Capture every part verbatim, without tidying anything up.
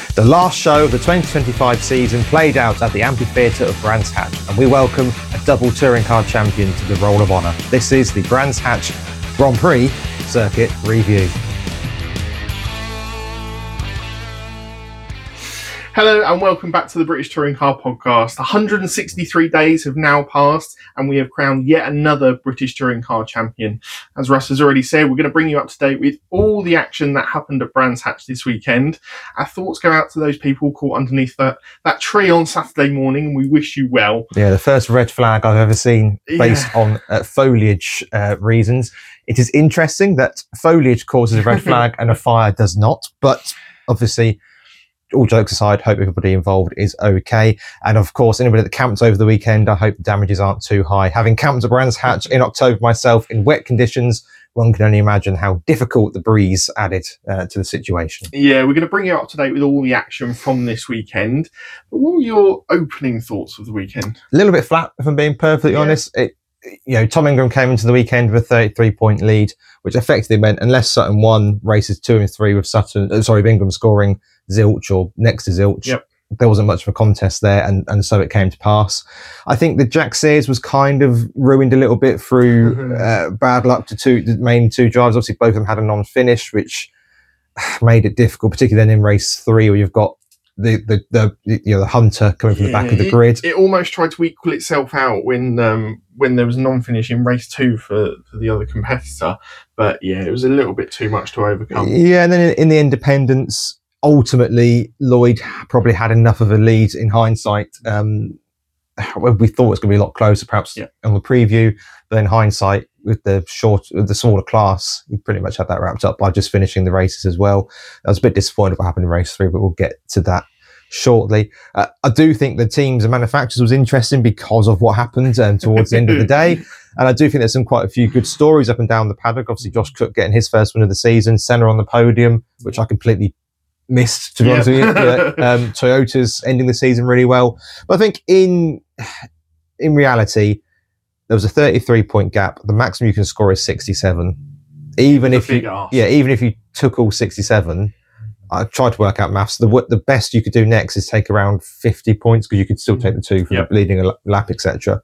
The last show of the twenty twenty-five season played out at the Amphitheatre of Brands Hatch, and we welcome a double touring car champion to the Roll of Honour. This is the Brands Hatch Grand Prix Circuit Review. Hello and welcome back to the British Touring Car Podcast. one hundred sixty-three days have now passed and we have crowned yet another British Touring Car champion. As Russ has already said, we're going to bring you up to date with all the action that happened at Brands Hatch this weekend. Our thoughts go out to those people caught underneath that, that tree on Saturday morning, and we wish you well. Yeah, the first red flag I've ever seen based Yeah. on uh, foliage uh, reasons. It is interesting that foliage causes a red flag and a fire does not, but obviously, all jokes aside, hope everybody involved is okay. And of course, anybody that camped over the weekend, I hope the damages aren't too high. Having camped at Brands Hatch in October myself in wet conditions, one can only imagine how difficult the breeze added uh, to the situation. Yeah, we're going to bring you up to date with all the action from this weekend. But what were your opening thoughts of the weekend? A little bit flat, if I'm being perfectly Yeah. honest. It, you know, Tom Ingram came into the weekend with a thirty-three point lead, which effectively meant unless Sutton won races two and three with Sutton, uh, sorry, with Ingram scoring zilch or next to zilch, Yep. there wasn't much of a contest there, and, and so it came to pass. I think the Jack Sears was kind of ruined a little bit through Mhm. uh, bad luck to two, the main two drivers. Obviously, both of them had a non-finish, which made it difficult, particularly then in race three, where you've got the the, the you know the Hunter coming from the back of the it, grid. It almost tried to equal itself out when um, when there was a non-finish in race two for, for the other competitor. But yeah, it was a little bit too much to overcome. Yeah, and then in, in the independents, ultimately Lloyd probably had enough of a lead in hindsight. Um, well, we thought it was going to be a lot closer, perhaps Yeah. on the preview, but in hindsight, with the short, with the smaller class, he pretty much had that wrapped up by just finishing the races as well. I was a bit disappointed what happened in race three, but we'll get to that shortly. Uh, I do think the teams and manufacturers was interesting because of what happened um, towards the end of the day. And I do think there's some quite a few good stories up and down the paddock. Obviously, Josh Cook getting his first win of the season, Senna on the podium, which I completely missed, to be Yeah. honest with you. Yeah, um, Toyota's ending the season really well. But I think in in reality, there was a thirty-three point gap. The maximum you can score is sixty-seven. Even It's if a big you, ask. yeah, even if you took all sixty-seven, I tried to work out maths. The w- the best you could do next is take around fifty points because you could still take the two for Yep. the leading a la- lap, et cetera.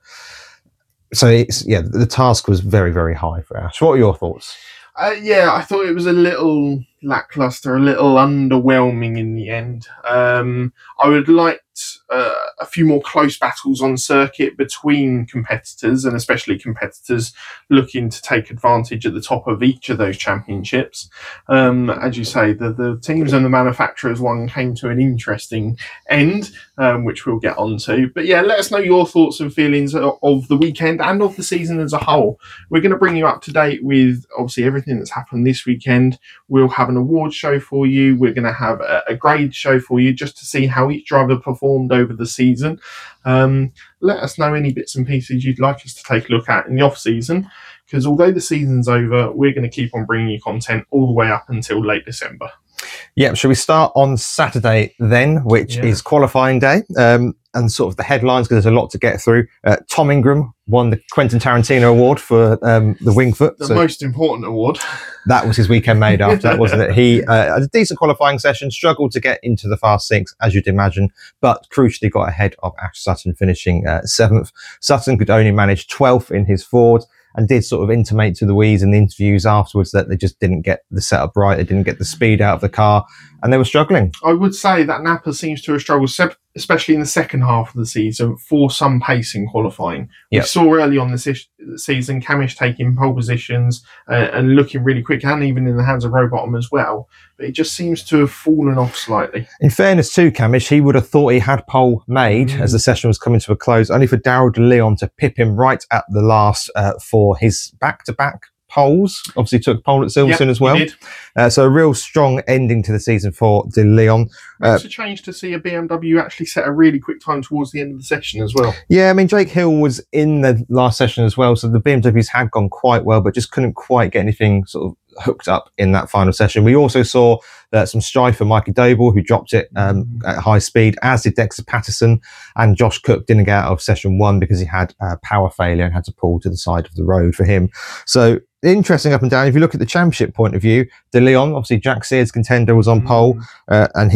So it's yeah, the task was very very high for Ash. What are your thoughts? Uh, yeah, I thought it was a little lackluster, a little underwhelming in the end. Um, I would like uh, a few more close battles on circuit between competitors, and especially competitors looking to take advantage at the top of each of those championships. Um, as you say, the, the teams and the manufacturers one came to an interesting end, um, which we'll get onto. But yeah, let us know your thoughts and feelings of, of the weekend and of the season as a whole. We're going to bring you up to date with obviously everything that's happened this weekend. We'll have an award show for you. We're going to have a, a grade show for you just to see how each driver performed over the season. Um, let us know any bits and pieces you'd like us to take a look at in the off season, because although the season's over, we're going to keep on bringing you content all the way up until late December. Yeah, shall we start on Saturday then, which Yeah. is qualifying day, um, and sort of the headlines, because there's a lot to get through. Uh, Tom Ingram won the Quentin Tarantino Award for um, the Wingfoot. The So most important award. that was his weekend made after that, wasn't it? He uh, had a decent qualifying session, struggled to get into the fast six, as you'd imagine, but crucially got ahead of Ash Sutton, finishing uh, seventh. Sutton could only manage twelfth in his Ford, and did sort of intimate to Louise in the interviews afterwards that they just didn't get the setup right, they didn't get the speed out of the car, and they were struggling. I would say that Napa seems to have struggled, sep- especially in the second half of the season, for some pace in qualifying. Yep. We saw early on this ish- season Camish taking pole positions uh, and looking really quick, and even in the hands of Rowbottom as well. But it just seems to have fallen off slightly. In fairness to Camish, he would have thought he had pole made Mm. as the session was coming to a close, only for Daryl De Leon to pip him right at the last uh, for his back-to-back poles. Obviously took pole at Silverstone Yep, as well. he did. Uh, so a real strong ending to the season for De Leon. Uh, It's a change to see a B M W actually set a really quick time towards the end of the session as well. Yeah, I mean, Jake Hill was in the last session as well, so the B M Ws had gone quite well, but just couldn't quite get anything sort of hooked up in that final session. We also saw uh, some strife for Mikey Doble, who dropped it um, at high speed, as did Dexter Patterson, and Josh Cook didn't get out of session one because he had uh, power failure and had to pull to the side of the road for him. So interesting up and down. If you look at the championship point of view, De Leon, obviously Jack Sears contender, was on pole, uh, and his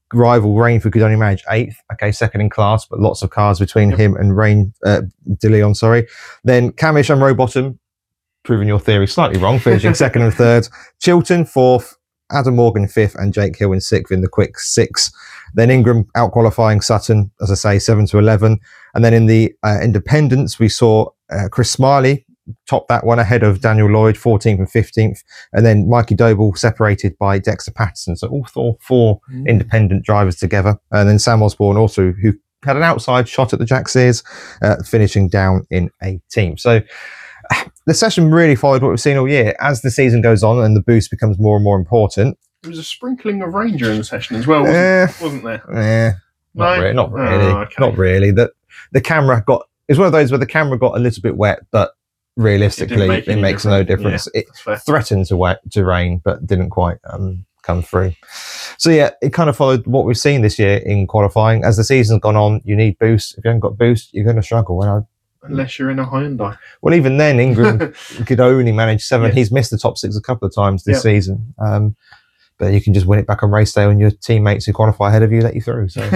rival Rainford could only manage eighth. Okay, second in class, but lots of cars between Yep. him and Rain uh, De Leon. Sorry. Then Camish and Rowbottom, proving your theory slightly wrong, finishing second and third. Chilton fourth, Adam Morgan fifth, and Jake Hill in sixth in the quick six. Then Ingram out qualifying Sutton, as I say, seven to eleven. And then in the uh, independents, we saw uh, Chris Smiley top that one ahead of Daniel Lloyd, fourteenth and fifteenth. And then Mikey Doble separated by Dexter Patterson. So all four, four mm. independent drivers together. And then Sam Osborne also, who had an outside shot at the Jack Sears, uh, finishing down in eighteenth. So the session really followed what we've seen all year. As the season goes on and the boost becomes more and more important. There was a sprinkling of rain during the session as well, wasn't, uh, wasn't there? Yeah, not no? really. Not really. Oh, okay. Not really. The, the camera got... It was one of those where the camera got a little bit wet, but realistically, it, make it makes difference. no difference. Yeah, it threatened to wet, to rain, but didn't quite um, come through. So yeah, it kind of followed what we've seen this year in qualifying. As the season's gone on, you need boost. If you haven't got boost, you're going to struggle. And I, Unless you're in a Hyundai. Well, even then, Ingram could only manage seven. Yeah. He's missed the top six a couple of times this yep. season. Um, but you can just win it back on race day when your teammates who qualify ahead of you let you through. So.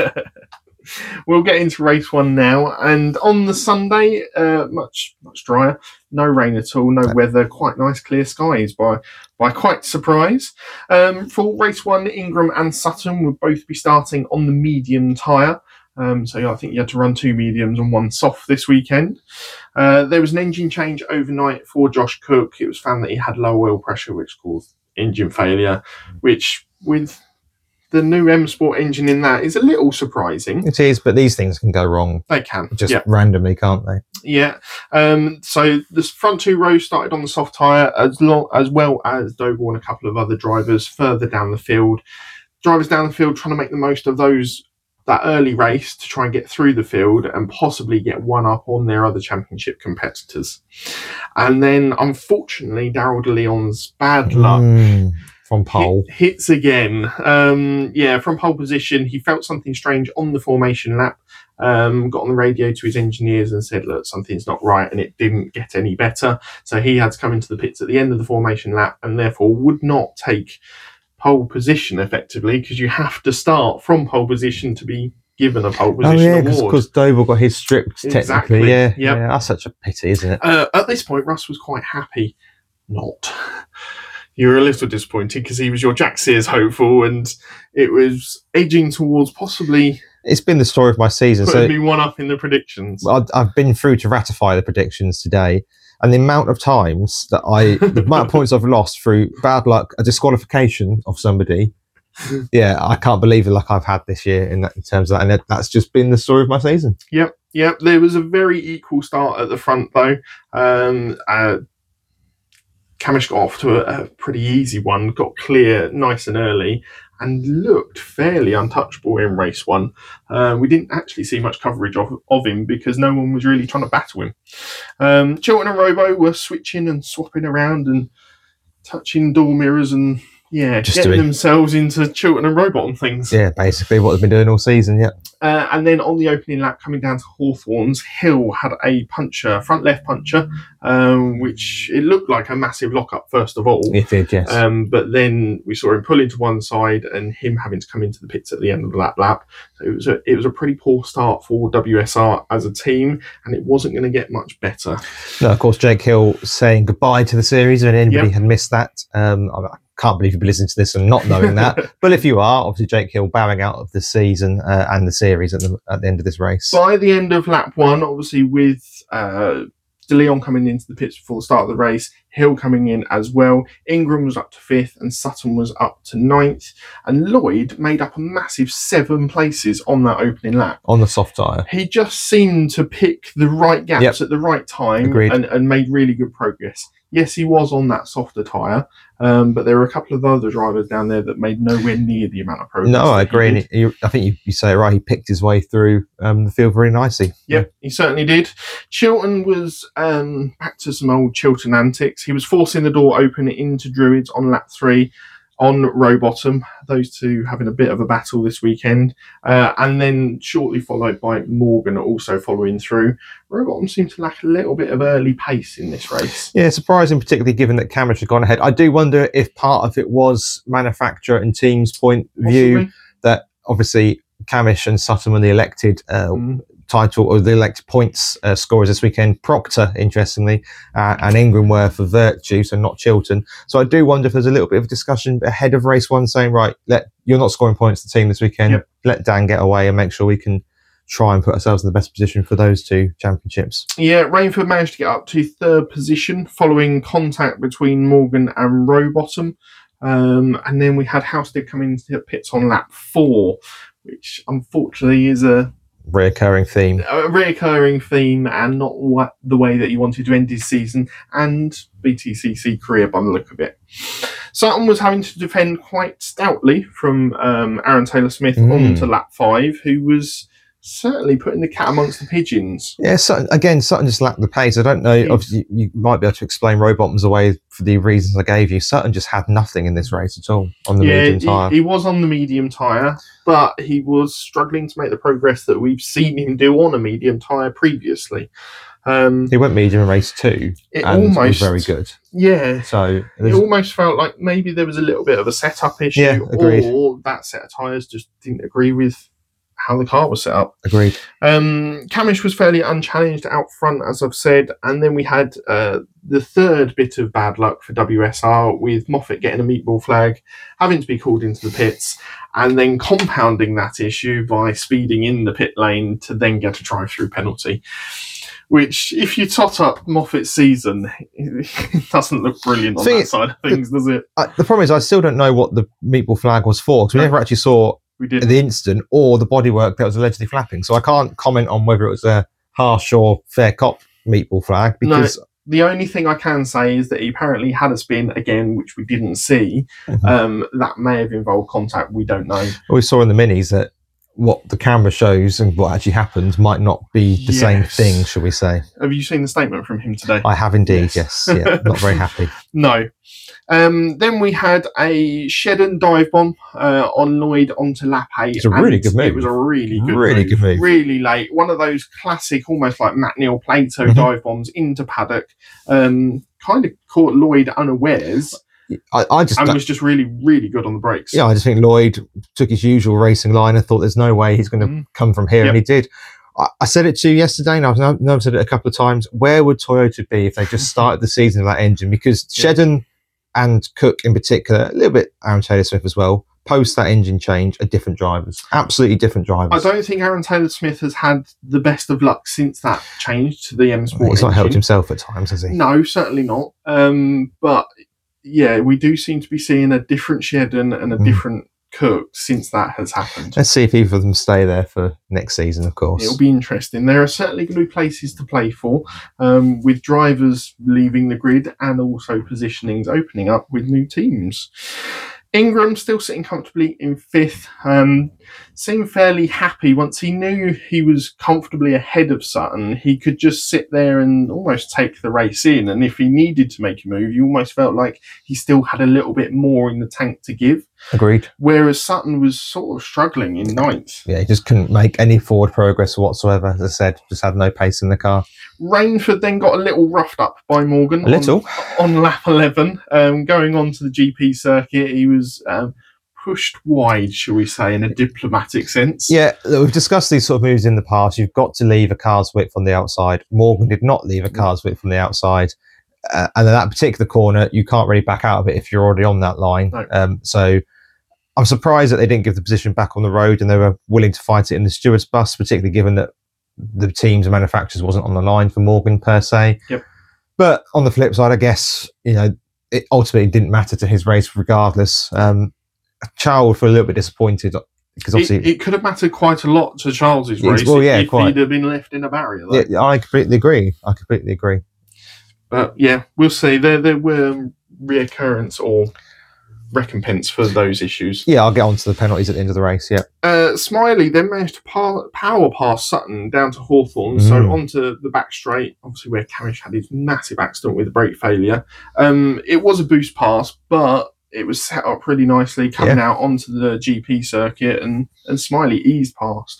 We'll get into race one now. And on the Sunday, uh, much much drier. No rain at all, no weather, quite nice clear skies by by quite surprise. Um, for race one, Ingram and Sutton would both be starting on the medium tyre. Um, so yeah, I think you had to run two mediums and one soft this weekend. Uh, there was an engine change overnight for Josh Cook. It was found that he had low oil pressure, which caused engine failure, which with the new M Sport engine in that is a little surprising. It is, but these things can go wrong. They can. Just yeah. randomly, can't they? Yeah. Um, so the front two rows started on the soft tyre, as, long, as well as Doble and a couple of other drivers further down the field. Drivers down the field trying to make the most of those that early race to try and get through the field and possibly get one up on their other championship competitors. And then, unfortunately, Daryl De Leon's bad luck mm, from pole hit, hits again. Um, yeah, from pole position, he felt something strange on the formation lap. Um, got on the radio to his engineers and said, look, something's not right, and it didn't get any better. So he had to come into the pits at the end of the formation lap and therefore would not take pole position effectively, because you have to start from pole position to be given a pole position oh, yeah, award. because Doble got his stripped technically. Exactly. Yeah, yep. yeah, that's such a pity, isn't it? Uh, at this point, Russ was quite happy. Not. You were a little disappointed because he was your Jack Sears hopeful, and it was edging towards possibly. It's been the story of my season. Putting so me one up in the predictions. I've, I've been through to ratify the predictions today. And the amount of times that I, the amount of points I've lost through bad luck, a disqualification of somebody, yeah, I can't believe the luck I've had this year in, that, in terms of that. And that, that's just been the story of my season. Yep, yep. There was a very equal start at the front, though. Um, uh, Camish got off to a, a pretty easy one, got clear nice and early, and looked fairly untouchable in race one. Uh, we didn't actually see much coverage of, of him because no one was really trying to battle him. Um, Chilton and Robo were switching and swapping around and touching door mirrors and, yeah, Just getting doing... themselves into Chilton and Robot and things. Yeah, basically what they've been doing all season, yeah. Uh, and then on the opening lap, coming down to Hawthorns, Hill had a puncher, front left puncher, um, which it looked like a massive lock-up, first of all. It did, yes. Um, but then we saw him pull into one side and him having to come into the pits at the end of the lap lap. So it was a, it was a pretty poor start for W S R as a team, and it wasn't going to get much better. No, of course, Jake Hill saying goodbye to the series, and anybody yep. had missed that. Um, I can't believe you'd be listening to this and not knowing that. But if you are, obviously Jake Hill bowing out of the season uh, and the series at the, at the end of this race. By the end of lap one, obviously with uh, De Leon coming into the pits before the start of the race, Hill coming in as well. Ingram was up to fifth and Sutton was up to ninth. And Lloyd made up a massive seven places on that opening lap. On the soft tyre. He just seemed to pick the right gaps yep. at the right time and, and made really good progress. Yes, he was on that softer tyre, um, but there were a couple of other drivers down there that made nowhere near the amount of progress. No, I agree. And he, I think you, you say it right. He picked his way through um, the field very nicely. Yep, he certainly did. Chilton was um, back to some old Chilton antics. He was forcing the door open into Druids on lap three on Rowbottom, those two having a bit of a battle this weekend. Uh, and then shortly followed by Morgan also following through. Rowbottom seemed to lack a little bit of early pace in this race. Yeah, surprising, particularly given that Camish had gone ahead. I do wonder if part of it was manufacturer and team's point of view that obviously Camish and Sutton were the elected uh, mm. title or the elected points uh, scorers this weekend. Proctor, interestingly, uh, and Ingram were for Virtue, so not Chiltern. So I do wonder if there's a little bit of discussion ahead of race one saying, right, let you're not scoring points to the team this weekend. Yep. Let Dan get away and make sure we can try and put ourselves in the best position for those two championships. Yeah, Rainford managed to get up to third position following contact between Morgan and Rowbottom. Um, and then we had Housestead come into the pits on lap four, which unfortunately is a reoccurring theme. A reoccurring theme and not what, the way that you wanted to end his season and B T C C career by the look of it. Sutton was having to defend quite stoutly from um, Aaron Taylor-Smith mm. on to lap five, who was certainly putting the cat amongst the pigeons. Yeah, Sutton, again, Sutton just lacked the pace. I don't know, yeah. obviously you, you might be able to explain Rowbottom's away for the reasons I gave you. Sutton just had nothing in this race at all on the yeah, medium tyre. He, he was on the medium tyre, but he was struggling to make the progress that we've seen him do on a medium tyre previously. Um, he went medium in race two it and almost, was very good. Yeah. So it almost felt like maybe there was a little bit of a setup issue yeah, agreed. Or that set of tyres just didn't agree with how the car was set up. Agreed. Um, Camish was fairly unchallenged out front, as I've said, and then we had uh, the third bit of bad luck for W S R with Moffat getting a meatball flag, having to be called into the pits, and then compounding that issue by speeding in the pit lane to then get a drive-through penalty. Which, if you tot up Moffat's season, it doesn't look brilliant on See, that side of things, the, does it? I, the problem is I still don't know what the meatball flag was for, because we no. never actually saw We did. the incident or the bodywork that was allegedly flapping. So I can't comment on whether it was a harsh or fair cop meatball flag because... No, the only thing I can say is that he apparently had a spin again, which we didn't see. Mm-hmm. Um, that may have involved contact. We don't know. We saw in the minis that what the camera shows and what actually happened might not be the yes. same thing, shall we say. Have you seen the statement from him today? I have indeed, yes. yes. Yeah, not very happy. No. Um, then we had a Shedden dive bomb uh, on Lloyd onto lap eight. It's a really good move. It was a really good really move. good move. Really late. One of those classic, almost like Matt Neal Plato mm-hmm. dive bombs into paddock. Um, kind of caught Lloyd unawares. I, I just and was just really, really good on the brakes. Yeah, I just think Lloyd took his usual racing line and thought there's no way he's going to mm. come from here, yep. and he did. I, I said it to you yesterday, and I've, I've said it a couple of times. Where would Toyota be if they just started the season with that engine? Because yep. Shedden and Cook in particular, a little bit Aaron Taylor-Smith as well, post that engine change, are different drivers. Absolutely different drivers. I don't think Aaron Taylor-Smith has had the best of luck since that change to the M Sport He's not engine. helped himself at times, has he? No, certainly not. Um, but... Yeah, we do seem to be seeing a different Shedden and a mm. different Cook since that has happened. Let's see if either of them stay there for next season, of course. It'll be interesting. There are certainly going to be places to play for, um, with drivers leaving the grid and also positionings opening up with new teams. Ingram still sitting comfortably in fifth. Um, seemed fairly happy once he knew he was comfortably ahead of Sutton. He could just sit there and almost take the race in. And if he needed to make a move, you almost felt like he still had a little bit more in the tank to give. Agreed. Whereas Sutton was sort of struggling in ninth. Yeah, he just couldn't make any forward progress whatsoever. As I said, just had no pace in the car. Rainford then got a little roughed up by Morgan. A little. On, on lap eleven. Um, going on to the G P circuit, he was um, pushed wide, shall we say, in a diplomatic sense. Yeah, we've discussed these sort of moves in the past. You've got to leave a car's width on the outside. Morgan did not leave a car's width on the outside. Uh, and in that particular corner, you can't really back out of it if you're already on that line. No. Um, so I'm surprised that they didn't give the position back on the road and they were willing to fight it in the stewards' bus, particularly given that the teams and manufacturers wasn't on the line for Morgan per se. Yep. But on the flip side, I guess, you know, it ultimately didn't matter to his race regardless. Um, Charles would feel a little bit disappointed because obviously it, it could have mattered quite a lot to Charles's race well, yeah, if quite. he'd have been left in a barrier. Though. Yeah, I completely agree. I completely agree. But yeah, we'll see. There, there were reoccurrence or recompense for those issues. Yeah, I'll get on to the penalties at the end of the race, yeah. Uh, Smiley then managed to par- power pass Sutton down to Hawthorne, Mm. so onto the back straight, obviously where Camish had his massive accident with the brake failure. Um, it was a boost pass, but it was set up really nicely coming Yeah. out onto the G P circuit, and, and Smiley eased past.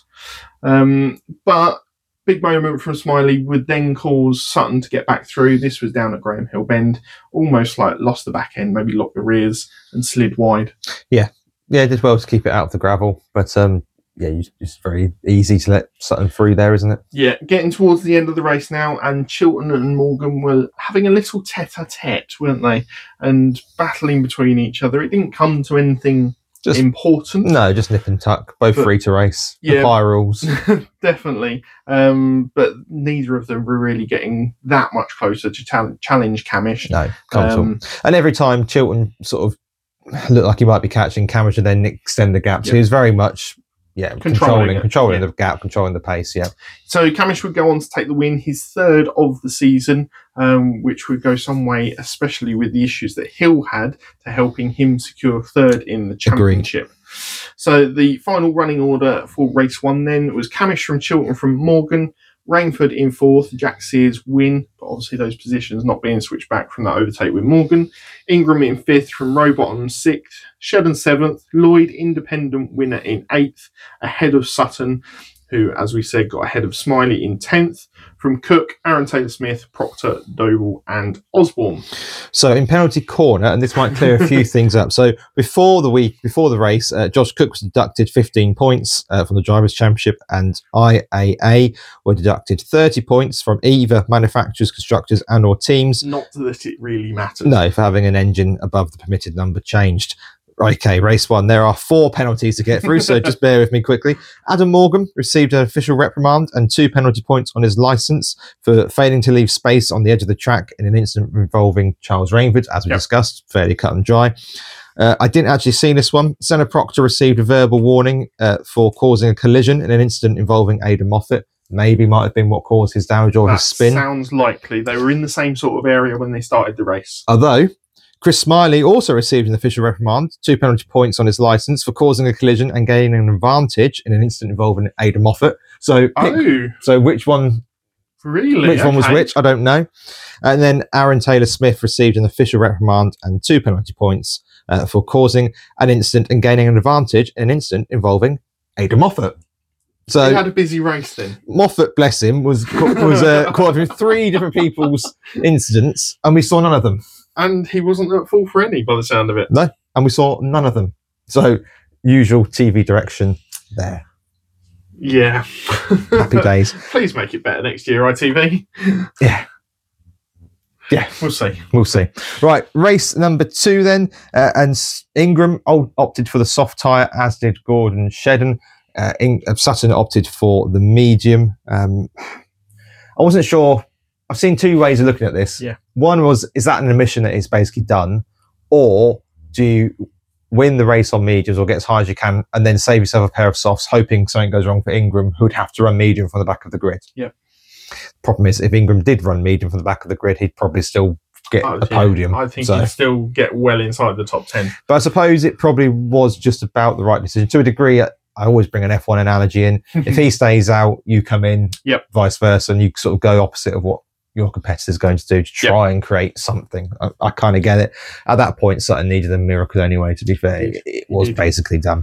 Um, but big moment from Smiley would then cause Sutton to get back through. This was down at Graham Hill Bend, almost like lost the back end, maybe locked the rears and slid wide. Yeah, did well to keep it out of the gravel, but um, yeah, you- it's very easy to let Sutton through there, isn't it? Yeah, getting towards the end of the race now, and Chilton and Morgan were having a little tete-a-tete, weren't they? And battling between each other. It didn't come to anything Just important. no, just nip and tuck. Both But- free to race. Yeah. The pie rules. Definitely. Um, but neither of them were really getting that much closer to chal- challenge Camish. No, can't at all. Um, And every time Chilton sort of looked like he might be catching, Camish would then extend the gap. So Yeah. he was very much yeah Controlling controlling it, controlling yeah. the gap, controlling the pace. Yeah, So Camish would go on to take the win, his third of the season, um, which would go some way, especially with the issues that Hill had, to helping him secure third in the championship. So the final running order for race one then was Camish from Chilton from Morgan, Rainford in fourth, Jack Sears win, but obviously those positions not being switched back from that overtake with Morgan. Ingram in fifth from Rowbottom sixth, Shedden seventh, Lloyd independent winner in eighth, ahead of Sutton, who, as we said, got ahead of Smiley in tenth. From Cook, Aaron Taylor-Smith, Proctor, Doble and Osborne. So in penalty corner, and this might clear a few things up. So before the week, before the race, uh, Josh Cook was deducted fifteen points uh, from the Drivers' Championship, and I A A were deducted thirty points from either manufacturers, constructors, and or teams. Not that it really matters. No, for having an engine above the permitted number changed. Okay, race one. There are four penalties to get through, so just bear with me quickly. Adam Morgan received an official reprimand and two penalty points on his licence for failing to leave space on the edge of the track in an incident involving Charles Rainford, as we Yep. discussed, fairly cut and dry. Uh, I didn't actually see this one. Senna Proctor received a verbal warning uh, for causing a collision in an incident involving Aidan Moffat. Maybe might have been what caused his damage or That his spin. sounds likely. They were in the same sort of area when they started the race. Although Chris Smiley also received an official reprimand, two penalty points on his licence for causing a collision and gaining an advantage in an incident involving Aidan Moffat. So, pick- Oh, so which one? really? Which one was Okay. which? I don't know. And then Aaron Taylor Smith received an official reprimand and two penalty points uh, for causing an incident and gaining an advantage in an incident involving Aidan Moffat. He So had a busy race then. Moffat, bless him, was was uh, caught up in three different people's incidents, and we saw none of them. And he wasn't at fault for any by the sound of it. And we saw none of them. So, usual T V direction there. Yeah. Happy days. Please make it better next year, I T V. Yeah. Yeah. We'll see. We'll see. Right, race number two then. Uh, and S- Ingram o- opted for the soft tyre, as did Gordon Shedden. Uh, In- uh, Sutton opted for the medium. Um, I wasn't sure. I've seen two ways of looking at this. Yeah. One was, is that an admission that is basically done? Or do you win the race on mediums or get as high as you can and then save yourself a pair of softs, hoping something goes wrong for Ingram, who'd have to run medium from the back of the grid? Yeah. Problem is, if Ingram did run medium from the back of the grid, he'd probably still get Oh, a yeah. podium. I think So- he'd still get well inside the top ten. But I suppose it probably was just about the right decision. To a degree, I always bring an F one analogy in. If he stays out, you come in, Yep. vice versa, and you sort of go opposite of what your competitor's going to do to try and create something. I, I kind of get it. At that point, Sutton needed a miracle anyway, to be fair. It, it was Indeed. basically done.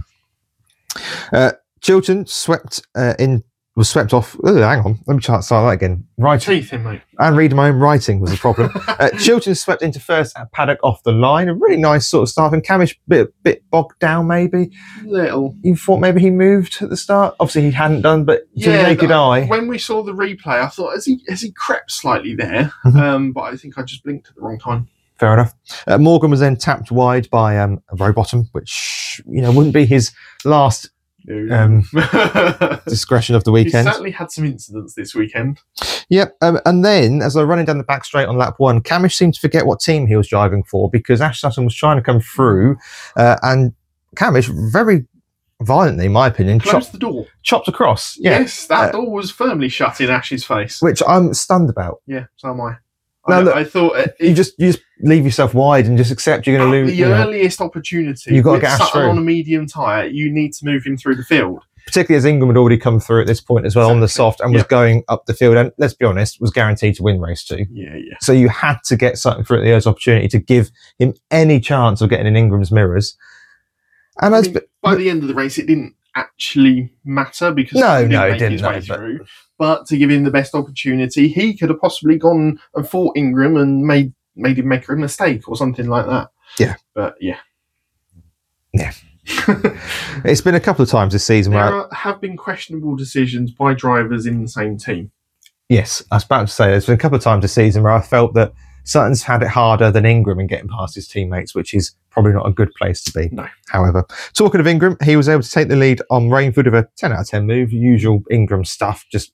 Uh, Chilton swept uh, in, was swept off. Oh, hang on. Let me try start that again. Right. Teeth in, mate. And reading my own writing was a problem. uh, Chilton swept into first at Paddock off the line. A really nice sort of start. And Camish bit bit bogged down maybe. Little. You thought maybe he moved at the start? Obviously he hadn't done, but to Yeah, the naked that- eye. When we saw the replay, I thought, has he has he crept slightly there? Mhm. Um, but I think I just blinked at the wrong time. Fair enough. Uh, Morgan was then tapped wide by um, a Rowbottom, which, you know, wouldn't be his last um, discretion of the He weekend. certainly had some incidents this weekend. Yep. Um, and then, as I was running down the back straight on lap one, Camish seemed to forget what team he was driving for because Ash Sutton was trying to come through, uh, and Camish very violently, in my opinion, Close chopped, the door. chopped across. Yeah. Yes, that Uh, door was firmly shut in Ash's face. Which I'm stunned about. Yeah, so am I. No, I, look, I thought it, You just you just leave yourself wide and just accept you're going to at lose. the You know, earliest opportunity, You've got to with get Ash Sutton through. on a medium tyre, you need to move him through the field. particularly as Ingram had already come through at this point as well on the Exactly. soft and was Yeah. going up the field. And let's be honest, was guaranteed to win race two. Yeah, yeah. So you had to get something through at the earliest opportunity to give him any chance of getting in Ingram's mirrors. And I I mean, by the end of the race, it didn't actually matter because No, he didn't no, it make didn't, his no, way but- through. But to give him the best opportunity, he could have possibly gone and fought Ingram and made made him make a mistake or something like that. Yeah. But yeah, It's been a couple of times this season there where are, have been questionable decisions by drivers in the same team. Yes, I was about to say there's been a couple of times this season where I felt that Sutton's had it harder than Ingram in getting past his teammates, which is probably not a good place to be. No. However, talking of Ingram, he was able to take the lead on Rainford with a ten out of ten move, usual Ingram stuff. Just,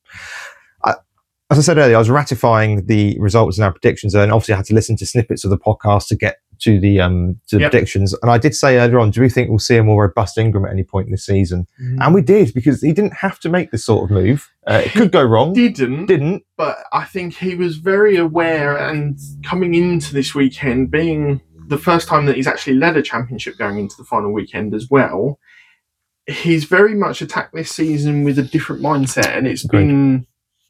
I, as I said earlier, I was ratifying the results in our predictions, and obviously I had to listen to snippets of the podcast to get to the um to the yep. predictions. And I did say earlier on, do we think we'll see a more robust Ingram at any point in this season? Mm. And we did, because he didn't have to make this sort of move. Uh, it could go wrong. Didn't. Didn't. But I think he was very aware, and coming into this weekend, being the first time that he's actually led a championship going into the final weekend as well, he's very much attacked this season with a different mindset, and it's Agreed. been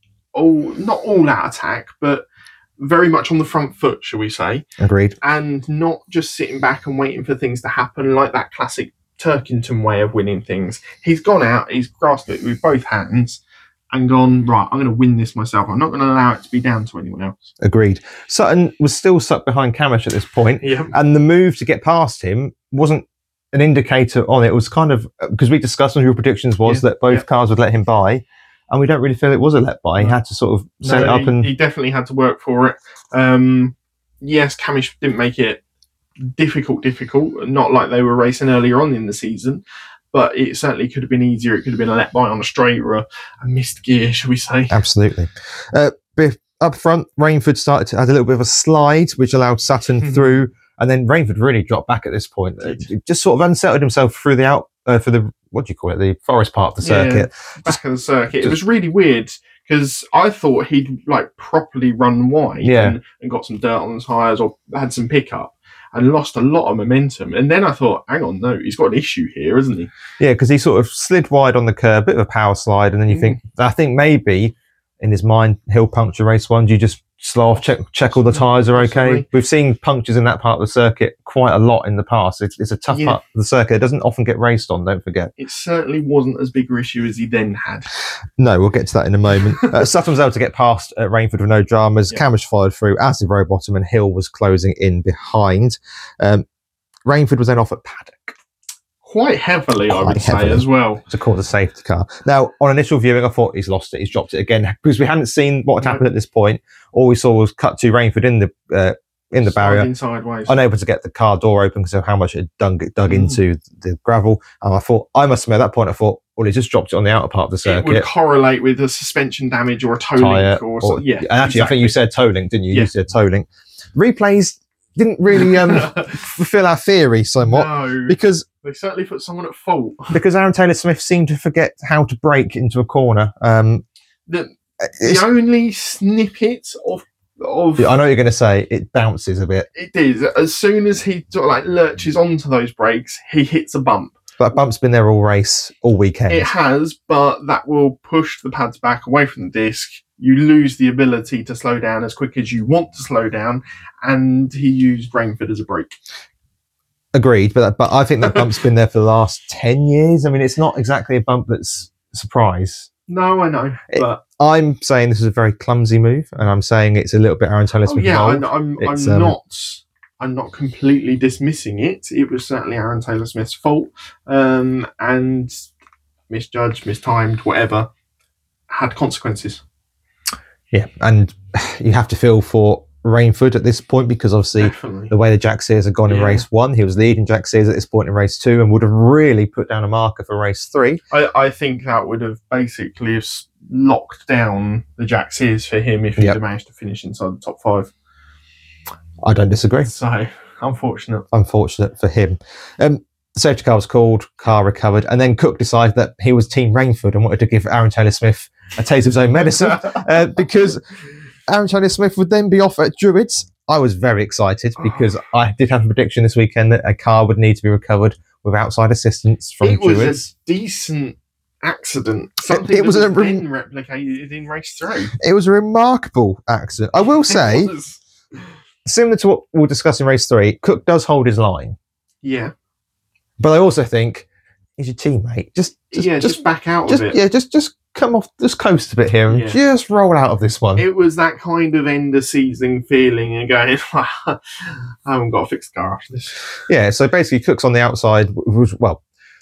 all not all out attack, but very much on the front foot, shall we say. Agreed. And not just sitting back and waiting for things to happen like that classic Turkington way of winning things. He's gone out, he's grasped it with both hands and gone, right, I'm going to win this myself. I'm not going to allow it to be down to anyone else. Agreed. Sutton was still stuck behind Camish at this point, yeah. and the move to get past him wasn't an indicator on it. It was kind of, because we discussed on your predictions was yeah. that both yeah. cars would let him by. And we don't really feel it was a let by. He had to sort of set no, it up, he, and he definitely had to work for it. Um, yes, Camish didn't make it difficult, difficult. Not like they were racing earlier on in the season, but it certainly could have been easier. It could have been a let by on a straight or a, a missed gear, shall we say? Absolutely. Uh, up front, Rainford started to add a little bit of a slide, which allowed Sutton mm-hmm. through, and then Rainford really dropped back at this point. It just sort of unsettled himself through the out uh, for the. What do you call it? The forest part of the circuit. Yeah, back of the circuit. Just, it was really weird because I thought he'd like properly run wide yeah. and, and got some dirt on the tyres or had some pickup and lost a lot of momentum. And then I thought, hang on, no, he's got an issue here, isn't he? Yeah, because he sort of slid wide on the curb, bit of a power slide, and then you mm. think, I think maybe in his mind he'll puncture race one. Do you just slow off, check check all the tyres are okay? Absolutely. We've seen punctures in that part of the circuit quite a lot in the past. It's, it's a tough yeah. part of the circuit. It doesn't often get raced on, don't forget. It certainly wasn't as big an issue as he then had. No, we'll get to that in a moment. uh, Sutton was able to get past uh, Rainford with no dramas. Yeah. Camish followed through, as did Rowbottom, and Hill was closing in behind. Um, Rainford was then off at Paddock. Quite heavily, Quite I would heavily. say, as well. To call the safety car. Now, on initial viewing, I thought he's lost it. He's dropped it again because we hadn't seen what had happened at this point. All we saw was cut to Rainford in the uh, in the barrier, sideways. unable to get the car door open because of how much it dug, dug mm. into the gravel. And I thought, I must admit, at that point, I thought, well, he just dropped it on the outer part of the circuit. It would correlate with a suspension damage or a toe Tyre, link. Or, or yeah, and actually, exactly. I think you said toe link, didn't you? Yeah. You said toe link. Replays didn't really um, fulfill our theory somewhat no, because they certainly put someone at fault. Because Aaron Taylor-Smith seemed to forget how to brake into a corner. Um, the the only snippet of of I know what you're going to say, it bounces a bit. It is. As soon as he sort of like lurches onto those brakes, he hits a bump. That bump's been there all race, all weekend. It has, but that will push the pads back away from the disc. You lose the ability to slow down as quick as you want to slow down, and he used Rainford as a brake. Agreed, but but I think that bump's been there for the last ten years. I mean, it's not exactly a bump that's a surprise. No, I know, but it, I'm saying this is a very clumsy move, and I'm saying it's a little bit Aaron Taylor-Smith. Oh yeah, I'm, I'm, I'm um, not. I'm not completely dismissing it. It was certainly Aaron Taylor-Smith's fault, um, and misjudged, mistimed, whatever, had consequences. Yeah, and you have to feel for Rainford at this point because obviously Definitely. the way the Jack Sears had gone yeah. in race one, he was leading Jack Sears at this point in race two and would have really put down a marker for race three. I, I think that would have basically have locked down the Jack Sears for him if he'd yep. have managed to finish inside the top five. I don't disagree. So, unfortunate. Unfortunate for him. Um, the safety car was called, car recovered, and then Cook decided that he was Team Rainford and wanted to give Aaron Taylor-Smith a taste of his own medicine uh, because Aaron Taylor-Smith would then be off at Druids. I was very excited because I did have a prediction this weekend that a car would need to be recovered with outside assistance from it Druids. It was a decent accident. Something it, it was that a was re- then replicated in race three. It was a remarkable accident. I will say, similar to what we'll discuss in race three, Cook does hold his line. Yeah. But I also think he's your teammate. Just, just yeah, just, just back out just, of it. Yeah, just just come off, just coast a bit here and yeah. just roll out of this one. It was that kind of end of season feeling and going, I haven't got to fix the car after this. Yeah, so basically Cook's on the outside. Was, well,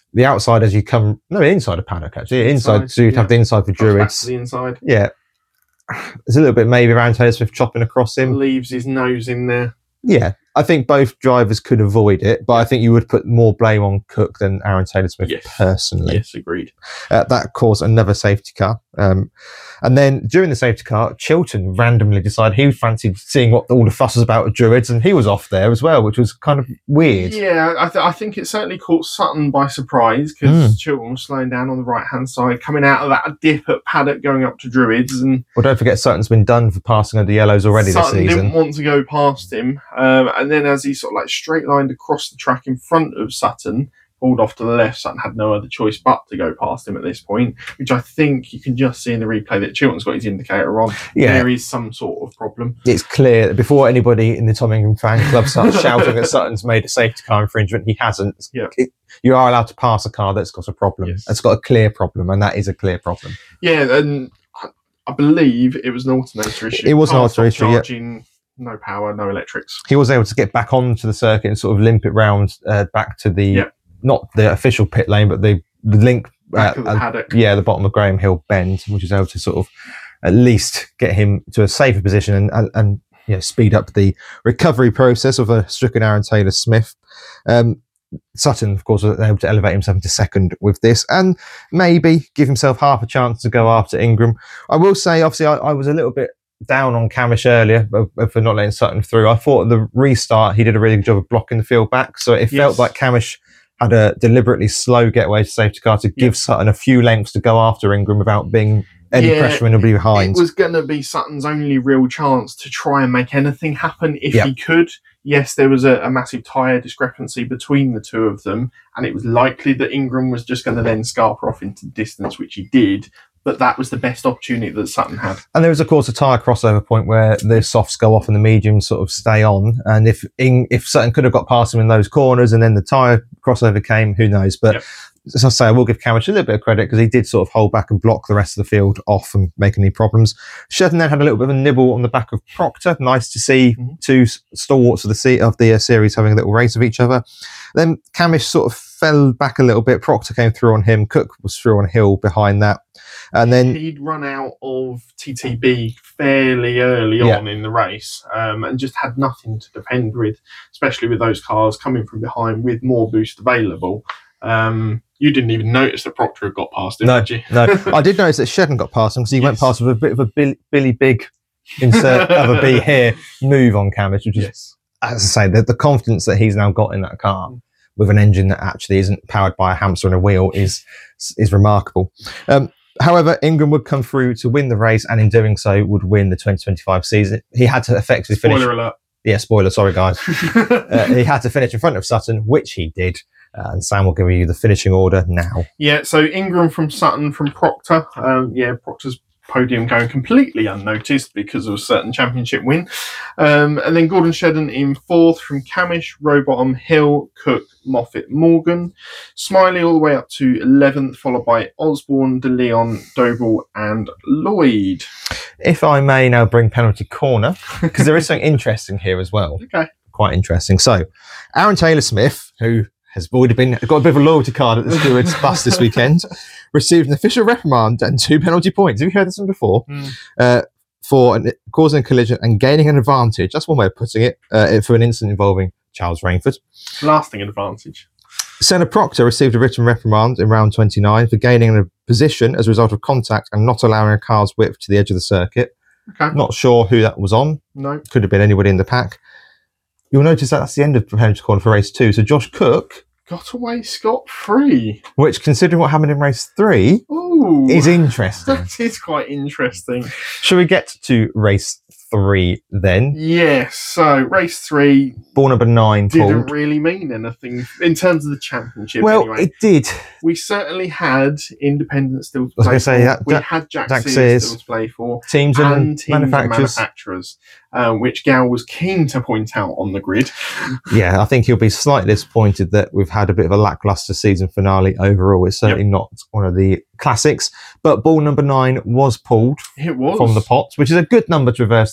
the outside as you come, no, inside of paddock actually, inside, inside so you'd yeah. have the inside for Comes back Druids. to the inside. Yeah. There's a little bit maybe around Taylor Swift chopping across him. Leaves his nose in there. Yeah, I think both drivers could avoid it, but I think you would put more blame on Cook than Aaron Taylor-Smith Yes. personally. Yes, agreed. Uh, that caused another safety car. Um, and then during the safety car, Chilton randomly decided he fancied seeing what all the fuss was about with Druids, and he was off there as well, which was kind of weird. Yeah, I, th- I think it certainly caught Sutton by surprise because mm. Chilton was slowing down on the right-hand side, coming out of that dip at paddock, going up to Druids. And well, don't forget Sutton's been done for passing under yellows already Sutton this season. Didn't want to go past him. Um, and then as he sort of like straight-lined across the track in front of Sutton, pulled off to the left, Sutton had no other choice but to go past him at this point, which I think you can just see in the replay that Chilton's got his indicator on. Yeah. There is some sort of problem. It's clear that before anybody in the Tom Ingram fan club starts shouting that Sutton's made a safety car infringement, he hasn't. Yeah. It, you are allowed to pass a car that's got a problem. Yes. It's got a clear problem, and that is a clear problem. Yeah, and I believe it was an alternator issue. It was an alternator issue, charging, yeah. No power, no electrics. He was able to get back onto the circuit and sort of limp it round uh, back to the... Yep. Not the official pit lane, but the, the link, Back uh, of the paddock. Uh, yeah, the bottom of Graham Hill Bend, which is able to sort of at least get him to a safer position and, and, and you know, speed up the recovery process of a stricken Aaron Taylor-Smith. Um, Sutton, of course, was able to elevate himself into second with this and maybe give himself half a chance to go after Ingram. I will say, obviously, I, I was a little bit down on Camish earlier for not letting Sutton through. I thought at the restart, he did a really good job of blocking the field back. So it Yes. felt like Camish had a deliberately slow getaway to safety car to Yeah. give Sutton a few lengths to go after Ingram without being any Yeah, pressure and be behind. It was going to be Sutton's only real chance to try and make anything happen if Yep. he could. Yes, there was a, a massive tyre discrepancy between the two of them, and it was likely that Ingram was just going to then scarper off into the distance, which he did. But that was the best opportunity that Sutton had. And there was, of course, a tyre crossover point where the softs go off and the mediums sort of stay on. And if Ing, if Sutton could have got past him in those corners and then the tyre crossover came, who knows? But Yep. as I say, I will give Camish a little bit of credit because he did sort of hold back and block the rest of the field off and make any problems. Shedden then had a little bit of a nibble on the back of Proctor. Nice to see Mm-hmm. two stalwarts of the se- of the uh, series having a little race with each other. Then Camish sort of fell back a little bit. Proctor came through on him. Cook was through on Hill behind that. And then he'd run out of T T B fairly early Yeah. on in the race um, and just had nothing to depend with, especially with those cars coming from behind with more boost available. Um, you didn't even notice that Proctor had got past him, No, did you? no. I did notice that Shedden got past him because he went Yes. past with a bit of a Billy, Billy Big insert of a B here move on Camish, which is, Yes. as I say, the, the confidence that he's now got in that car with an engine that actually isn't powered by a hamster and a wheel is is remarkable. Um, however, Ingram would come through to win the race, and in doing so, would win the twenty twenty-five season. He had to effectively finish. Spoiler alert. Yeah, spoiler. Sorry, guys. uh, he had to finish in front of Sutton, which he did. Uh, and Sam will give you the finishing order now. Yeah, so Ingram from Sutton from Proctor. Um, yeah, Proctor's podium going completely unnoticed because of a certain championship win. Um, and then Gordon Shedden in fourth from Camish, Rowbottom, Hill, Cook, Moffat, Morgan. Smiley all the way up to eleventh, followed by Osborne, De Leon, Doble and Lloyd. If I may now bring penalty corner, because there is something interesting here as well. Okay. Quite interesting. So, Aaron Taylor-Smith, who has already been got a bit of a loyalty card at the Stewards bus this weekend, received an official reprimand and two penalty points. Have you heard this one before? Mm. Uh, for an, causing a collision and gaining an advantage. That's one way of putting it. Uh, for an incident involving Charles Rainford. Lasting advantage. Senna Proctor received a written reprimand in round twenty-nine for gaining a position as a result of contact and not allowing a car's width to the edge of the circuit. Okay. Not sure who that was on. No. Could have been anybody in the pack. You'll notice that that's the end of the penalty corner for race two. So Josh Cook, Got away scot-free. which considering what happened in race three, Ooh. is interesting. That is quite interesting. Shall we get to race three then? Yes, so race three Ball number nine didn't pulled. really mean anything in terms of the championship. Well, anyway. it did. We certainly had Independent still to was play gonna for. say, that- we that- had Jack, Jack Sears, Sears. still to play for. Teams And and, teams and manufacturers. manufacturers, uh, which Gal was keen to point out on the grid. Yeah, I think he'll be slightly disappointed that we've had a bit of a lackluster season finale overall. It's certainly not one of the classics, but ball number nine was pulled It was. from the pot, which is a good number to reverse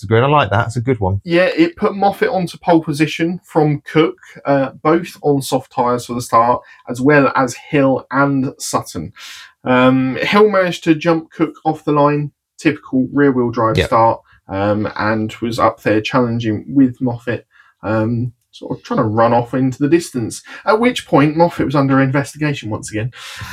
the grid. I like that. It's a good one. Yeah, it put Moffat onto pole position from Cook, uh, both on soft tyres for the start, as well as Hill and Sutton. Um, Hill managed to jump Cook off the line, typical rear-wheel drive Yep. start, um, and was up there challenging with Moffat, um, sort of trying to run off into the distance. At which point, Moffat was under investigation once again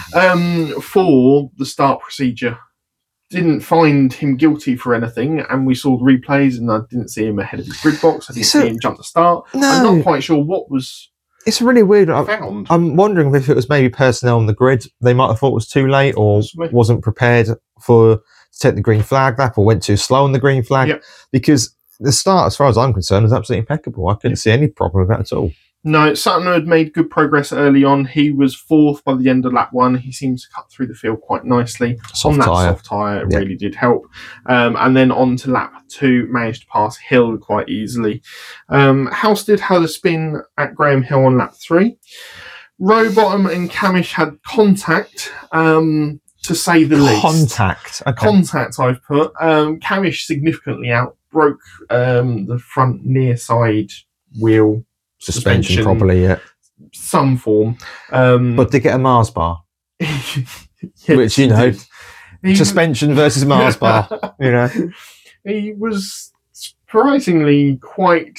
um, for the start procedure. Didn't find him guilty for anything, and we saw the replays, and I didn't see him ahead of his grid box. I didn't So- see him jump the start. No. I'm not quite sure what was It's really weird. I, found. I'm wondering if it was maybe personnel on the grid. They might have thought it was too late or Possibly. wasn't prepared for to take the green flag lap or went too slow on the green flag. Yep. Because the start, as far as I'm concerned, was absolutely impeccable. I couldn't Yep. see any problem with that at all. No, Sutton had made good progress early on. He was fourth by the end of lap one. He seems to cut through the field quite nicely. Soft on that tyre. soft tyre, it Yeah. really did help. Um, and then on to lap two, managed to pass Hill quite easily. Um, Halstead had a spin at Graham Hill on lap three. Rowbottom and Camish had contact, um, to say the least. Contact. Okay. Contact, I've put. Um, Camish significantly out, broke um, the front near side wheel Suspension, properly, yeah. some form. Um, But they get a Mars bar, yes, which, you he know, did. He- suspension versus Mars bar, you know. He was surprisingly quite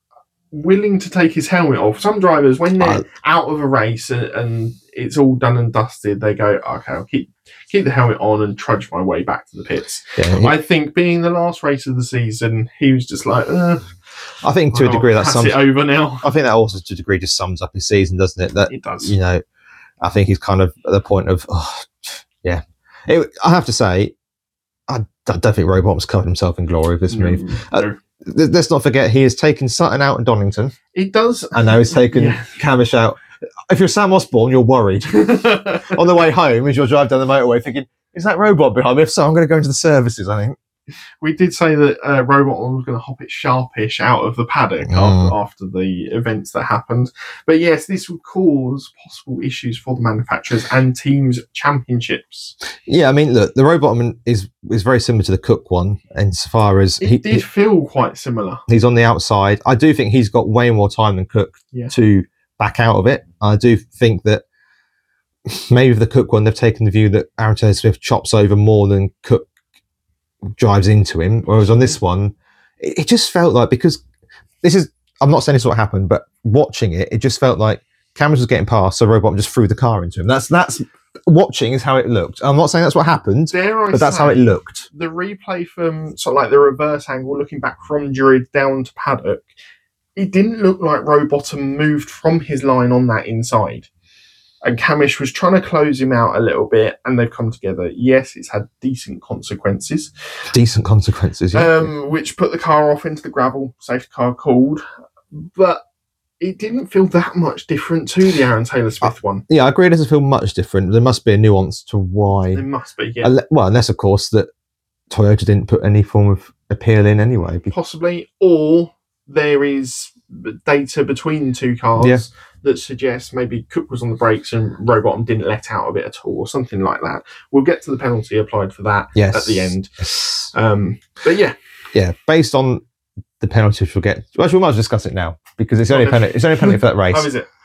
willing to take his helmet off. Some drivers, when they're I- out of a race and, and it's all done and dusted, they go, okay, I'll keep keep the helmet on and trudge my way back to the pits. Yeah, he- I think being the last race of the season, he was just like, uh, I think to a I'll degree that pass sums. it over now. I think that also to a degree just sums up his season, doesn't it? That It does. you know, I think he's kind of at the point of, oh, yeah. It, I have to say, I, I don't think Rowbottom's covered himself in glory with this move. No, Uh, no. Th- Let's not forget he has taken Sutton out in Donington, It does. and now he's taken Yeah. Camish out. If you're Sam Osborne, you're worried on the way home as you're driving down the motorway, thinking, "Is that robot behind me?" If so, I'm going to go into the services. I think. We did say that uh, Rowbottom was going to hop it sharpish out of the paddock Mm. after, after the events that happened. But yes, this would cause possible issues for the manufacturers and teams' championships. Yeah, I mean, look, the Rowbottom is is very similar to the Cook one, insofar as It he, did feel quite similar. he's on the outside. I do think he's got way more time than Cook Yeah. to back out of it. I do think that maybe with the Cook one, they've taken the view that Aaron Taylor Swift chops over more than Cook drives into him. Whereas on this one, it, it just felt like, because this is, I'm not saying this is what happened, but watching it, it just felt like Cameron was getting past, so Rowbottom just threw the car into him. That's, that's, watching is how it looked. I'm not saying that's what happened, Dare I but that's say, how it looked. the replay from sort of like the reverse angle, looking back from Druid down to paddock, it didn't look like Rowbottom moved from his line on that inside. And Camish was trying to close him out a little bit, and they've come together. Yes, it's had decent consequences, Decent consequences. Yeah. um, which put the car off into the gravel, safety car called. But it didn't feel that much different to the Aaron Taylor Smith one. yeah, I agree. It doesn't feel much different. There must be a nuance to why. There must be, yeah. Unle- Well, unless of course that Toyota didn't put any form of appeal in anyway. Be- Possibly, or there is data between two cars Yeah. that suggests maybe Cook was on the brakes and Rowbottom didn't let out of it at all, or something like that. We'll get to the penalty applied for that Yes. at the end. Yes. Um, but yeah, Yeah, based on the penalty which we'll get. Well, we might as well discuss it now because it's the only Okay. penalty. It's the only penalty for that race. how is it?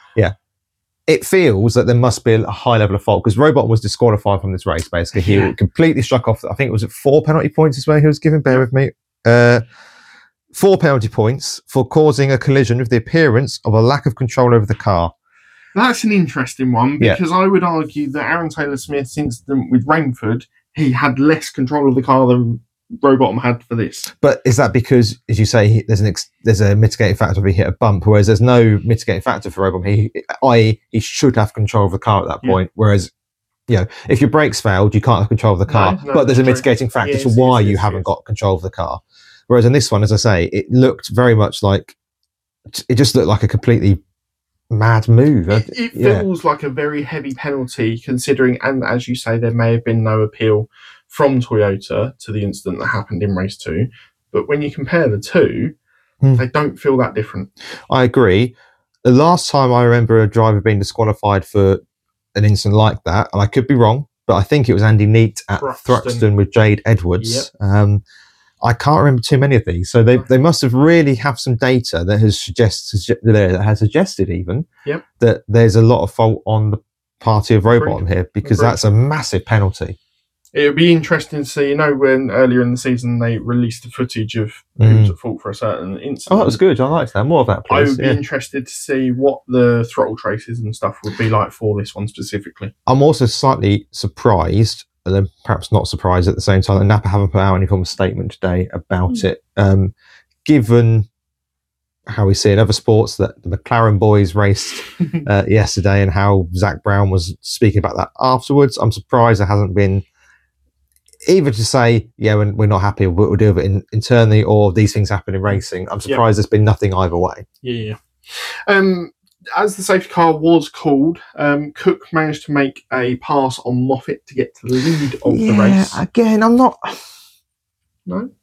It feels that there must be a high level of fault because Rowbottom was disqualified from this race. Basically, he Yeah. completely struck off. I think it was at four penalty points as well. He was given. Bear with me. Uh, four penalty points for causing a collision with the appearance of a lack of control over the car. That's an interesting one Yeah. because I would argue that Aaron Taylor Smith's incident with Rainford, he had less control of the car than Rowbottom had for this. But is that because, as you say, he- there's an ex- there's a mitigating factor if he hit a bump, whereas there's no mitigating factor for Rowbottom? He, that is, he should have control of the car at that Yeah. point. Whereas, you know, if your brakes failed, you can't have control of the car. No, no, but there's a that's true. mitigating factor Yes, to why yes, you yes, haven't yes. got control of the car. Whereas in this one, as I say, it looked very much like it just looked like a completely mad move. It, it Yeah. feels like a very heavy penalty considering, and as you say, there may have been no appeal from Toyota to the incident that happened in race two. But when you compare the two, Hmm. they don't feel that different. I agree. The last time I remember a driver being disqualified for an incident like that, and I could be wrong, but I think it was Andy Neat at Thruxton. Thruxton with Jade Edwards. Um, I can't remember too many of these. So they, they must have really have some data that has suggested that has suggested even Yep. that there's a lot of fault on the party of Rowbottom here, because Agreed. that's a massive penalty. It would be interesting to see, you know, when earlier in the season they released the footage of who was Mm. at fault for a certain incident. Oh, that was good. I liked that. More of that, I please. would be Yeah. interested to see what the throttle traces and stuff would be like for this one specifically. I'm also slightly surprised, and then perhaps not surprised at the same time, that Napa haven't put out any form of statement today about Mm. it. Um, given how we see in other sports that the McLaren boys raced uh, yesterday and how Zach Brown was speaking about that afterwards, I'm surprised there hasn't been either to say, yeah, we're, we're not happy, we'll deal with it in, internally, or these things happen in racing. I'm surprised Yep. there's been nothing either way. Yeah. Um, as the safety car was called, um, Cook managed to make a pass on Moffat to get to the lead of the race. Again, I'm not... No?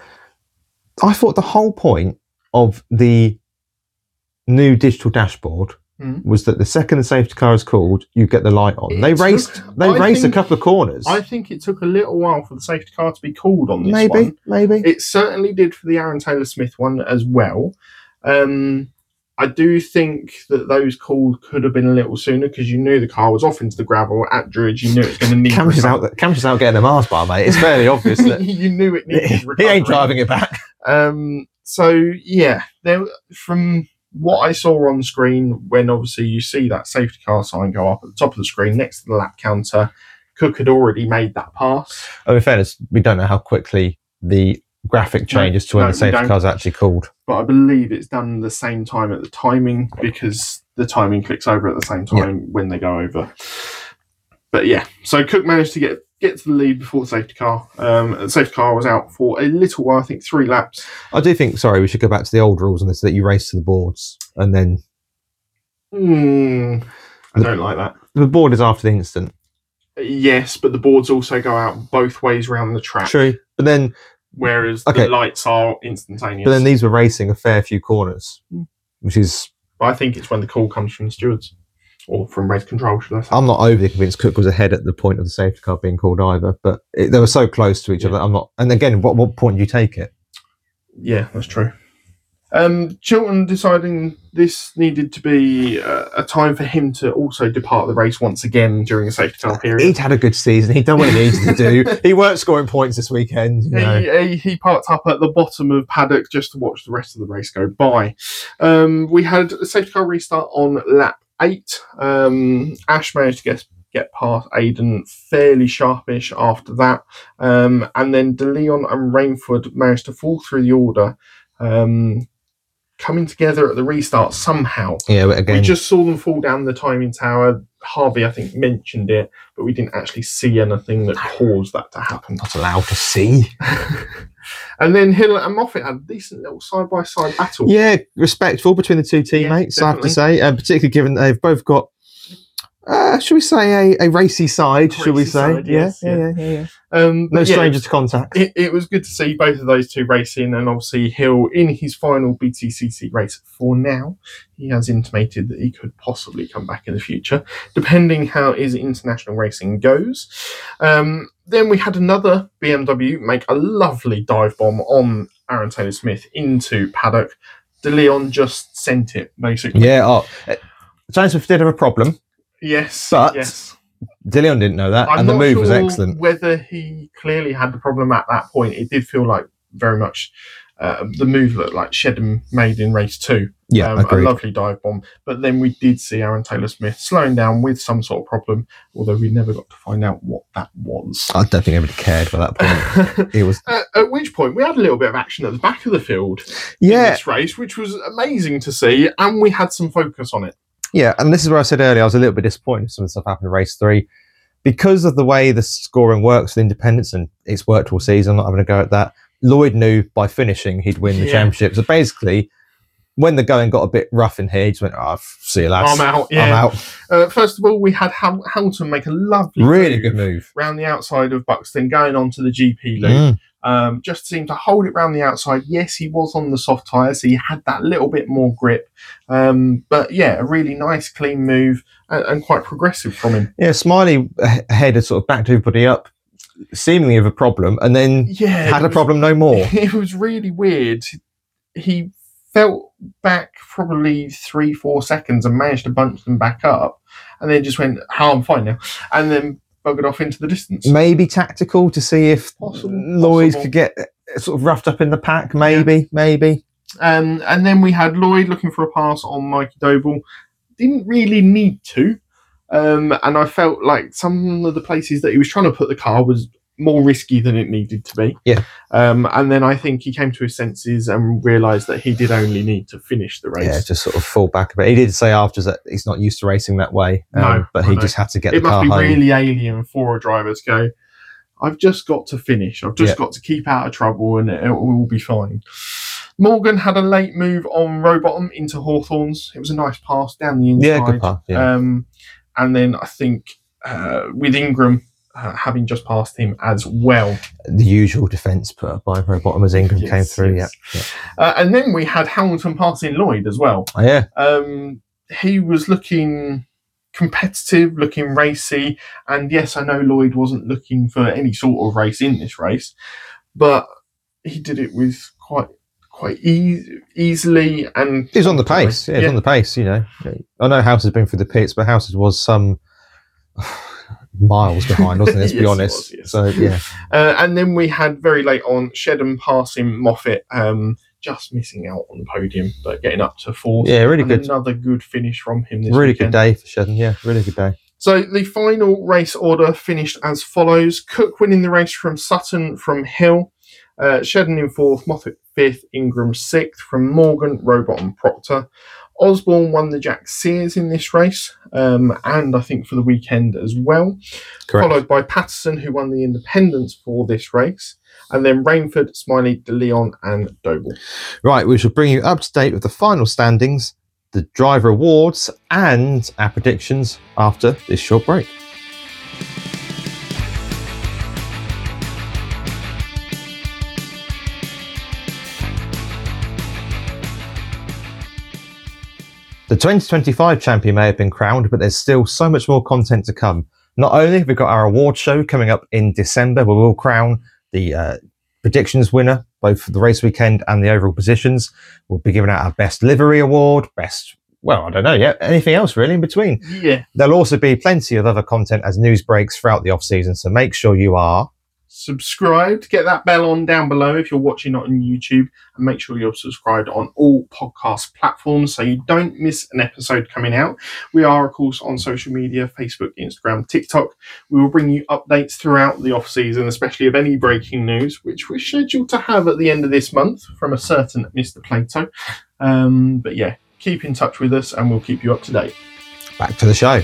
I thought the whole point of the new digital dashboard Mm. was that the second the safety car is called, you get the light on. It they took- raced they I raced think- a couple of corners. I think it took a little while for the safety car to be called on this maybe, one. maybe. It certainly did for the Aaron Taylor Smith one as well. Um, I do think that those calls could have been a little sooner, because you knew the car was off into the gravel at Druids. You knew it was going to need Cameron's recovery. out, Cameron's out getting a Mars bar, mate. It's fairly obvious that you knew it needed he recovery. ain't driving it back. Um, so yeah, there from what I saw on screen, when obviously you see that safety car sign go up at the top of the screen next to the lap counter, Cook had already made that pass. Oh, in fairness, we don't know how quickly the graphic changes to when no, the we safety don't. car's actually called. But I believe it's done the same time at the timing, because the timing clicks over at the same time when they go over. But yeah, so Cook managed to get get to the lead before the safety car. Um, the safety car was out for a little while, I think three laps. I do think, sorry, we should go back to the old rules on this, that you race to the boards and then Mm, I don't like that. the board is after the instant. Yes, but the boards also go out both ways around the track, True. But then whereas Okay. the lights are instantaneous. but then these were racing a fair few corners, Mm. which is, But I think it's when the call comes from the stewards, or from race control, should I say. I'm not overly convinced Cook was ahead at the point of the safety car being called either, but it, they were so close to each Yeah. other. I'm not, and again, what, what point do you take it? Yeah, that's true. Um, Chilton deciding this needed to be uh, a time for him to also depart the race once again during a safety car period. He'd had a good season. He'd done what he needed to do. He weren't scoring points this weekend. You know. He, he, he parked up at the bottom of paddock just to watch the rest of the race go by. Um, we had a safety car restart on lap eight. Um, Ash managed to get get past Aiden fairly sharpish after that. Um, and then De Leon and Rainford managed to fall through the order, um, coming together at the restart somehow. Yeah, but again, We just saw them fall down the timing tower. Harvey, I think, mentioned it, but we didn't actually see anything that caused that to happen. not allowed to see. And then Hill and Moffat had a decent little side-by-side battle. Yeah, respectful between the two teammates, I have to definitely. say, and particularly given they've both got, uh, should we say, a, a racy side, should we Racy say? side, yeah, yes, yeah, yeah. yeah, yeah, yeah. Um, No but yeah, strangers to contact. It, it was good to see both of those two racing, and obviously Hill in his final B T C C race for now. He has intimated that he could possibly come back in the future, depending how his international racing goes. Um, then we had another B M W make a lovely dive bomb on Aaron Taylor Smith into paddock. De Leon just sent it, basically. Yeah, oh, uh, James Smith did have a problem. Yes. But yes. De Leon didn't know that, I'm and the not move sure was excellent. whether he clearly had the problem at that point. It did feel like very much uh, the move looked like Shedden made in race two. Yeah, um, a agreed. lovely dive bomb. But then we did see Aaron Taylor Smith slowing down with some sort of problem, although we never got to find out what that was. I don't think anybody cared by that point. It was, at, at which point we had a little bit of action at the back of the field in yeah, this race, which was amazing to see, and we had some focus on it. yeah, and this is where I said earlier I was a little bit disappointed with some of the stuff happened in race three. Because of the way the scoring works with independents, and it's worked all season, I'm not having a go at that. Lloyd knew by finishing he'd win the Yeah. championship. So basically, when the going got a bit rough in here, he just went, oh, see you lads. I'm out. Yeah. I'm out. Uh, first of all, we had Ham- Hamilton make a lovely Really move good move. round the outside of Buxton, going on to the G P loop. Mm. Um, just seemed to hold it round the outside. Yes, he was on the soft tyre, so he had that little bit more grip. Um, but yeah, a really nice, clean move and, and quite progressive from him. Yeah, Smiley ahead had sort of backed everybody up. seemingly of a problem, and then Yeah, had it a was- problem no more. It was really weird. He felt back probably three, four seconds and managed to bunch them back up, and then just went, "Oh, I'm fine now," and then buggered off into the distance. Maybe tactical to see if Possible, Lloyd possible. could get sort of roughed up in the pack. Maybe, maybe. Um, and then we had Lloyd looking for a pass on Mikey Doble. Didn't really need to. Um, and I felt like some of the places that he was trying to put the car was more risky than it needed to be. Yeah. Um, and then I think he came to his senses and realised that he did only need to finish the race. Yeah, just sort of fall back a bit. He did say after that he's not used to racing that way. Um, No, but I he know. just had to get It the car must be home. really alien for a driver to go, I've just got to finish. I've just Yeah. got to keep out of trouble and it, it will be fine. Morgan had a late move on Rowbottom into Hawthorns. It was a nice pass down the inside. Yeah, good path. Yeah. Um, and then I think uh, with Ingram uh, having just passed him as well. The usual defence put up by Rowbottom as Ingram Yes, came through. yes. Yeah. Uh, and then we had Hamilton passing Lloyd as well. Oh, yeah. Um, he was looking competitive, looking racy. And yes, I know Lloyd wasn't looking for any sort of race in this race, but he did it with quite quite e- easily. And He was on the pace. Yeah, he was on the pace, you know. I know House has been through the pits, but House was some miles behind, wasn't it? Let's Yes, be it honest. was, yes. So, yeah. Uh, and then we had very late on Shedden passing Moffat, um, just missing out on the podium, but getting up to fourth. Yeah, really And good. Another good finish from him this Really weekend. good day for Shedden. Yeah, really good day. So the final race order finished as follows. Cook winning the race from Sutton from Hill. Uh, Shedden in fourth, Moffat fifth, Ingram sixth, from Morgan, Rowbottom, Proctor. Osborne won the Jack Sears in this race, um, and I think for the weekend as well. Correct. Followed by Patterson, who won the Independence for this race. And then Rainford, Smiley, De Leon, and Doble. Right, we shall bring you up to date with the final standings, the driver awards, and our predictions after this short break. The twenty twenty-five champion may have been crowned, but there's still so much more content to come. Not only have we got our award show coming up in December, where we'll crown the uh, predictions winner, both for the race weekend and the overall positions. We'll be giving out our best livery award, best, well, I don't know yet, anything else really in between. Yeah. There'll also be plenty of other content as news breaks throughout the off season, so make sure you are Subscribed, get that bell on down below if you're watching on YouTube, and make sure you're subscribed on all podcast platforms so you don't miss an episode coming out. We are, of course, on social media, Facebook, Instagram, TikTok. We will bring you updates throughout the off season, especially of any breaking news, which we're scheduled to have at the end of this month from a certain Mister Plato. Um, but yeah, keep in touch with us and we'll keep you up to date. back to the show.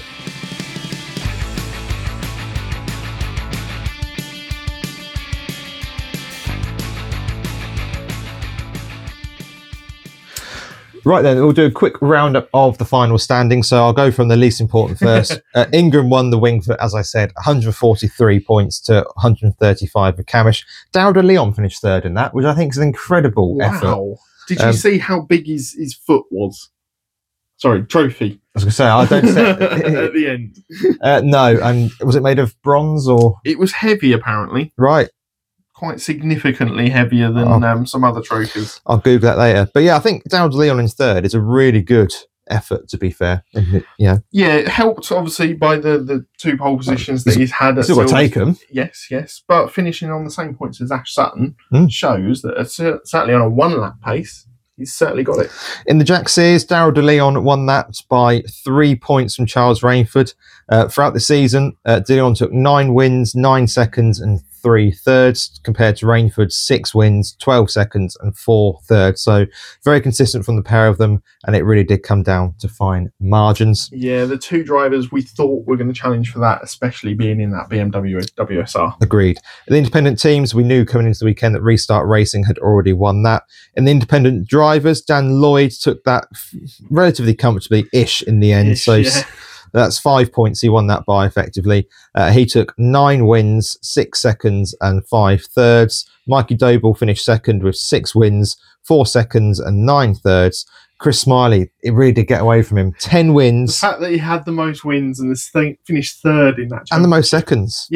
Right then, we'll do a quick roundup of the final standings. So I'll go from the least important first. uh, Ingram won the Wingfoot, as I said, one hundred forty-three points to one hundred thirty-five with Camish. Dowda Leon finished third in that, which I think is an incredible effort. Wow. Did you Um, see how big his, his foot was? Sorry, trophy. I was going to say, I don't At say... the end. uh, no, and was it made of bronze or... It was heavy, apparently. Right. Quite significantly heavier than Oh. um, some other trophies. I'll Google that later. But yeah, I think Dowda Leon in third is a really good effort, to be fair. And, yeah, Yeah, it helped, obviously, by the, the two pole positions that he's had. At still got to Silver- take them. Yes, yes. But finishing on the same points as Ash Sutton Mm. shows that, it's, uh, certainly on a one-lap pace, he's certainly got it. In the Jack Sears, Darryl De Leon won that by three points from Charles Rainford. Uh, throughout the season, uh, De Leon took nine wins, nine seconds, and three thirds, compared to Rainford's six wins, twelve seconds, and four thirds. So very consistent from the pair of them, and it really did come down to fine margins. Yeah, the two drivers we thought were going to challenge for that, especially being in that B M W W S R. Agreed. In the independent teams, we knew coming into the weekend that Restart Racing had already won that. In the independent drivers, Dan Lloyd took that f- relatively comfortably-ish in the end. Ish, so yeah. s- that's five points he won that by effectively. Uh, he took nine wins, six seconds, and five thirds. Mikey Doble finished second with six wins, four seconds, and nine thirds. Chris Smiley, it really did get away from him. Ten The wins fact that he had the most wins and this thing finished third in that and the championship. most seconds. Yeah.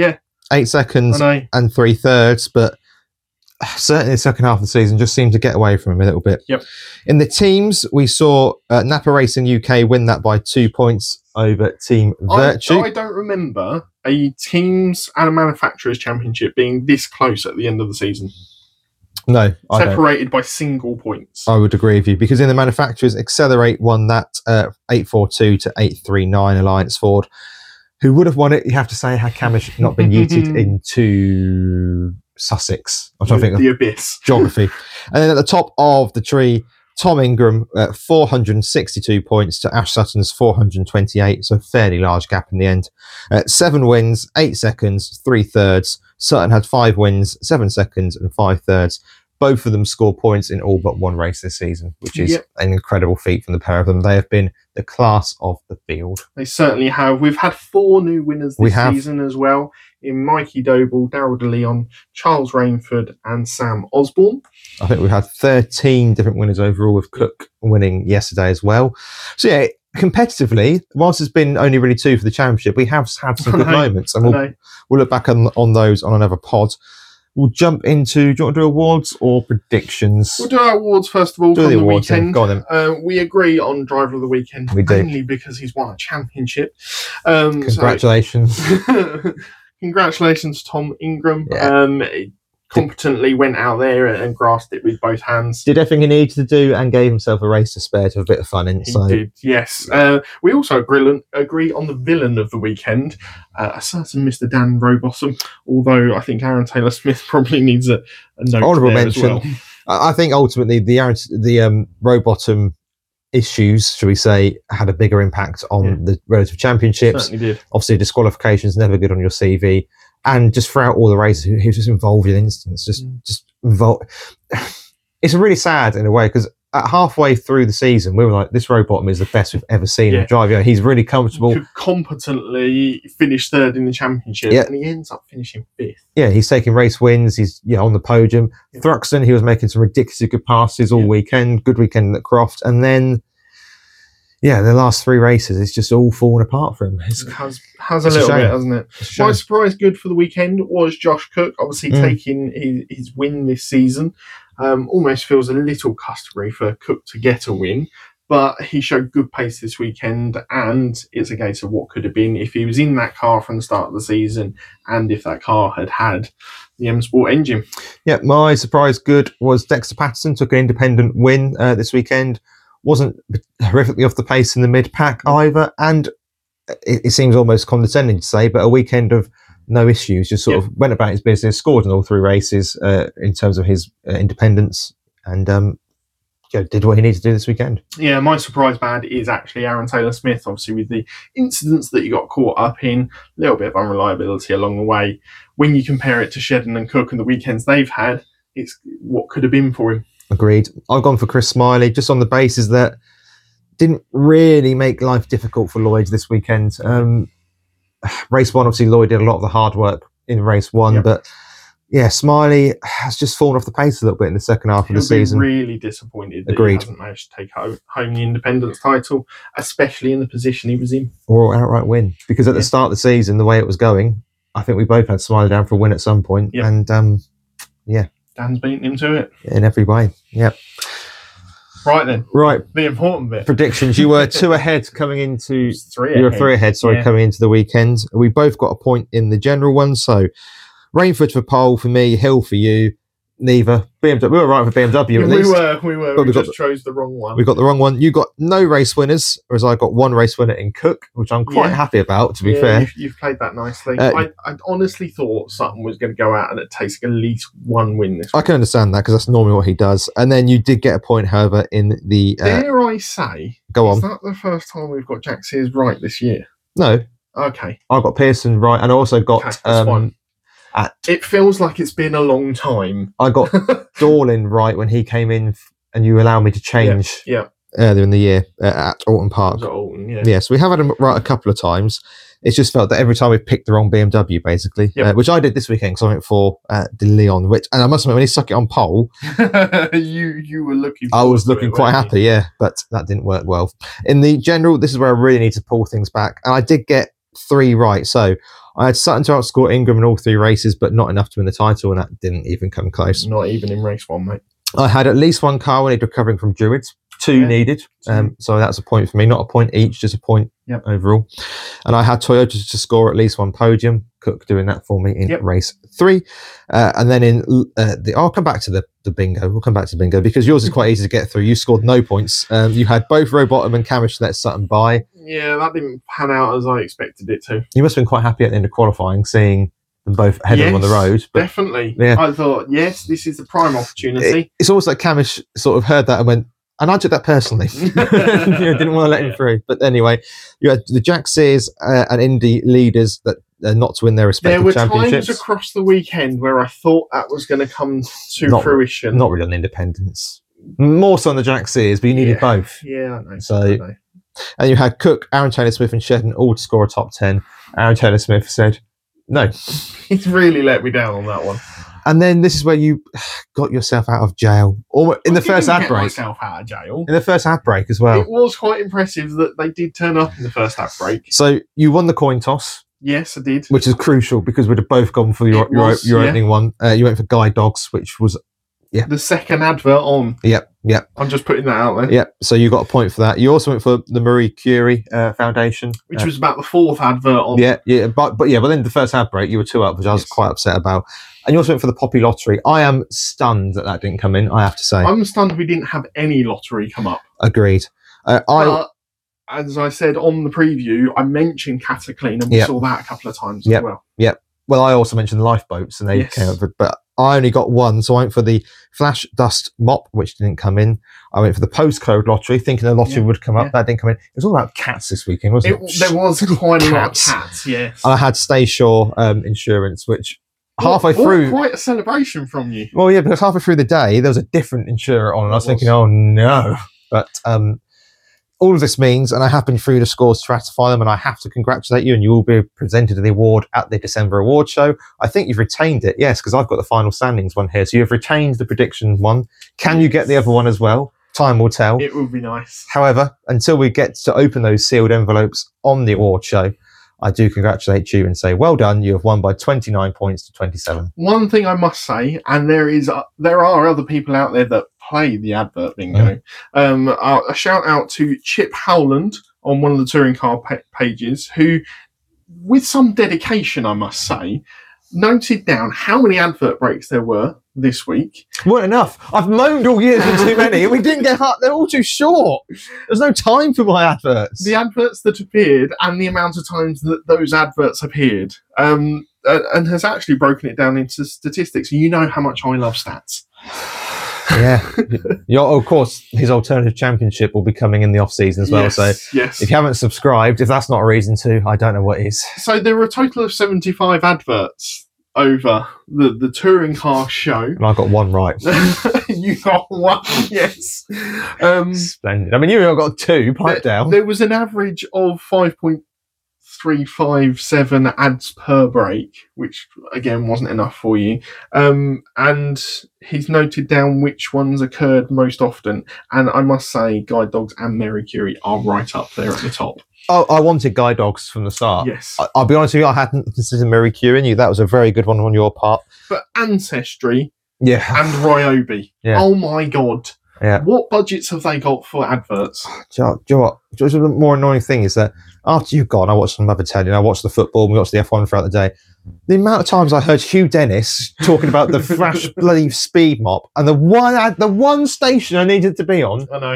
eight seconds I know. and three thirds, but certainly the second half of the season just seemed to get away from him a little bit. Yep. In the teams, we saw uh, Napa Racing U K win that by two points over Team Virtue. I, I don't remember a teams and a manufacturers championship being this close at the end of the season. No, I don't. Separated by single points. I would agree with you, because in the manufacturers, Accelerate won that uh, eight forty-two to eight thirty-nine Alliance Ford. Who would have won it? You have to say, had Camish not been yeeted into Sussex. I'm trying to think the of abyss. geography. And then at the top of the tree, Tom Ingram, uh, four hundred sixty-two points to Ash Sutton's four hundred twenty-eight, so fairly large gap in the end. Uh, seven wins, eight seconds, three thirds. Sutton had five wins, seven seconds, and five thirds. Both of them scored points in all but one race this season, which is Yep. an incredible feat from the pair of them. They have been the class of the field. They certainly have. We've had four new winners We this have. season as well, in Mikey Doble, Darryl De Leon, Charles Rainford, and Sam Osborne. I think we've had thirteen different winners overall, with Cook winning yesterday as well. So yeah, competitively, whilst it's been only really two for the championship, we have had some I good know, moments, and I we'll, know. we'll look back on, on those on another pod. We'll jump into, do you want to do awards or predictions? We'll do our awards first of all Do from the the awards then. weekend. Go on then. Uh, we agree on Driver of the Weekend, We do. mainly because he's won a championship. Um, so- Congratulations. Congratulations, Tom Ingram. Yeah. Um, he competently went out there and grasped it with both hands. Did everything he needed to do and gave himself a race to spare to have a bit of fun in. He So did, yes. Uh, we also agree, agree on the villain of the weekend, uh, a certain Mister Dan Rowbottom, although I think Aaron Taylor-Smith probably needs a, a note Honourable there mention. as well. I I think ultimately the Aaron- the um, Rowbottom issues, shall we say, had a bigger impact on Yeah. the relative championships. Certainly did. Obviously, disqualification is never good on your C V. And just throughout all the races, he he was just involved in incidents. Just, Mm. just involved. It's really sad in a way, because at halfway through the season, we were like, "This Rowbottom is the best we've ever seen Yeah. him drive." Yeah, he's really comfortable. Could competently finish third in the championship, Yeah. and he ends up finishing fifth. Yeah, he's taking race wins. He's yeah on the podium. Yeah. Thruxton, he was making some ridiculously good passes all Yeah. weekend. Good weekend at Croft, and then yeah, the last three races, it's just all fallen apart for him. It's, It has has a It's a little shame. bit, hasn't it? it's a shame. My surprise good for the weekend was Josh Cook, obviously Mm. taking his, his win this season. Um, almost feels a little customary for Cook to get a win, but he showed good pace this weekend, and it's a case of what could have been if he was in that car from the start of the season, and if that car had had the M Sport engine. Yeah, my surprise good was Dexter Patterson took an independent win uh, this weekend. Wasn't horrifically off the pace in the mid pack either, and it, it seems almost condescending to say, but a weekend of no issues. Just sort Yeah. of went about his business, scored in all three races uh, in terms of his uh, independence, and um, yeah, did what he needed to do this weekend. Yeah, my surprise bad is actually Aaron Taylor-Smith, obviously with the incidents that you got caught up in, a little bit of unreliability along the way. When you compare it to Shedden and Cook and the weekends they've had, it's what could have been for him. Agreed. I've gone for Chris Smiley just on the basis that didn't really make life difficult for Lloyd this weekend. Um, race one, obviously, Lloyd did a lot of the hard work in race one, Yep. but yeah, Smiley has just fallen off the pace a little bit in the second half of He'll the be season. really disappointed that Agreed. he hasn't managed to take home, home the independence title, especially in the position he was in. Or outright win. Because at the Yeah. start of the season, the way it was going, I think we both had Smiley down for a win at some point, Yep. and um, Dan's beaten him to it. in every way. Yep. Right then, Right. the important bit. Predictions. You were two ahead coming into It's three You were ahead. three ahead, sorry, Yeah. coming into the weekend. We both got a point in the general one. So Rainford for pole for me, Hill for you. Neither. B M W. We were right for B M W at we least. were, we were. But we we got just chose the wrong one. We got the wrong one. You got no race winners, whereas I got one race winner in Cook, which I'm quite Yeah. happy about, to be Yeah, fair. You've, you've played that nicely. Uh, I, I honestly thought Sutton was going to go out and take at least one win this I week. can understand that because that's normally what he does. And then you did get a point, however, in the. Uh, Dare I say, go is on. that the first time we've got Jack Sears right this year? No, Okay. I got Pearson right, and I also got. Okay, that's um, fine. at- It feels like it's been a long time. I got Dorlin right when he came in, f- and you allowed me to change Yeah. earlier in the year uh, at Alton Park. Was it Alton? Yeah. Yes, we have had him right a couple of times. It's just felt that every time we picked the wrong B M W, basically, Yep. uh, which I did this weekend because I went for uh, De Leon. Which, and I must admit, when he stuck it on pole, you you were looking. I forward was to looking it, quite weren't happy. Yeah, but that didn't work well. In the general, this is where I really need to pull things back, and I did get three right. So I had Sutton to outscore Ingram in all three races, but not enough to win the title, and that didn't even come close. Not even in race one, mate. I had at least one car when recovering from Druids. Two Yeah. needed. Um, so that's a point for me. Not a point each, just a point Yep. overall. And I had Toyota to score at least one podium. Cook doing that for me in Yep. race three. Uh, and then in uh, the, I'll come back to the, the bingo. We'll come back to bingo because yours is quite easy to get through. You scored no points. Um, you had both Rowbottom and Camish let Sutton by. Yeah, that didn't pan out as I expected it to. You must have been quite happy at the end of qualifying, seeing them both ahead of them on the Yes, road. But Definitely. Yeah. I thought, yes, this is the prime opportunity. it, it's almost like Camish sort of heard that and went, and I took that personally. You know, didn't want to let him Yeah. through. But anyway, you had the Jack Sears uh, and Indy leaders that uh, not to win their There respective were times championships. across the weekend where I thought that was going to come to Not- fruition. Not really on independence. More so on the Jack Sears, but you needed Yeah. both. Yeah, I know. So- I know. And you had Cook, Aaron Taylor Smith, and Shedden all to score a top ten. Aaron Taylor Smith said no. He's really let me down on that one. And then this is where you got yourself out of jail. Or in I the first didn't ad get break. myself out of jail. In the first ad break as well. It was quite impressive that they did turn up in the first ad break. So you won the coin toss, Yes, I did. which is crucial because we'd have both gone for your It your, was, your yeah. opening one. Uh, you went for Guide Dogs, which was The second advert on. yep, yep, I'm just putting that out there. yep. So you got a point for that. You also went for the Marie Curie uh, Foundation, Which Uh, was about the fourth advert on. yeah, yeah. But but yeah, but then the first ad break, you were two up, which I was Yes. quite upset about. And you also went for the Poppy Lottery. I am stunned that that didn't come in. I have to say, I'm stunned we didn't have any lottery come up. agreed. Uh, I But, as I said on the preview, I mentioned Cataclean, and we Yep. saw that a couple of times Yep. as well. well, I also mentioned the lifeboats, and they Yes. came up, but, but I only got one, so I went for the Flash Dust Mop, which didn't come in. I went for the Postcode Lottery, thinking the lottery Yeah, would come up. yeah. That didn't come in. It was all about cats this weekend, wasn't It, it? there was quite a lot of Cats. cats, yes. And I had Stay Shore um, Insurance, which halfway What- what through, Quite a celebration from you. well, yeah, because halfway through the day there was a different insurer on, and I was There was. thinking, oh no. But um, all of this means, and I have been through the scores to ratify them, and I have to congratulate you, and you will be presented the award at the December award show. I think you've retained it, yes, because I've got the final standings one here. So you've retained the prediction one. Can you get the other one as well? Time will tell. It would be nice. However, until we get to open those sealed envelopes on the award show, I do congratulate you and say, well done. You have won by twenty-nine points to twenty-seven. One thing I must say, and there is, uh, there are other people out there that play the advert bingo. Um, uh, a shout out to Chip Howland on one of the touring car pa- pages, who, with some dedication, I must say, noted down how many advert breaks there were this week. Weren't enough. I've moaned all year for too many, and we didn't get hot. They're all too short. There's no time for my adverts. The adverts that appeared and the amount of times that those adverts appeared, um, uh, and has actually broken it down into statistics. You know how much I love stats. Yeah. Your, of course, his alternative championship will be coming in the off season as well. Yes, So yes. if you haven't subscribed, if that's not a reason to, I don't know what is. So there were a total of seventy-five adverts over the, the touring car show. And I got one right. You got one, yes. Um, Splendid. I mean, you got two. Pipe down. there was an average of five point three five seven ads per break, which again wasn't enough for you. Um, and he's noted down which ones occurred most often. And I must say, Guide Dogs and Mary Curie are right up there at the top. Oh, I wanted Guide Dogs from the start. Yes. I, I'll be honest with you, I hadn't considered Mary Curie. You, that was a very good one on your part. But Ancestry Yeah. and Ryobi. Yeah. Oh my God. Yeah. What budgets have they got for adverts? Do you, know, do you know what? Just the more annoying thing is that after you've gone, I watched some other telly, I watched the football, and we watched the F one throughout the day. The amount of times I heard Hugh Dennis talking about the Thrash bloody speed mop and the one ad, the one station I needed to be on. I know.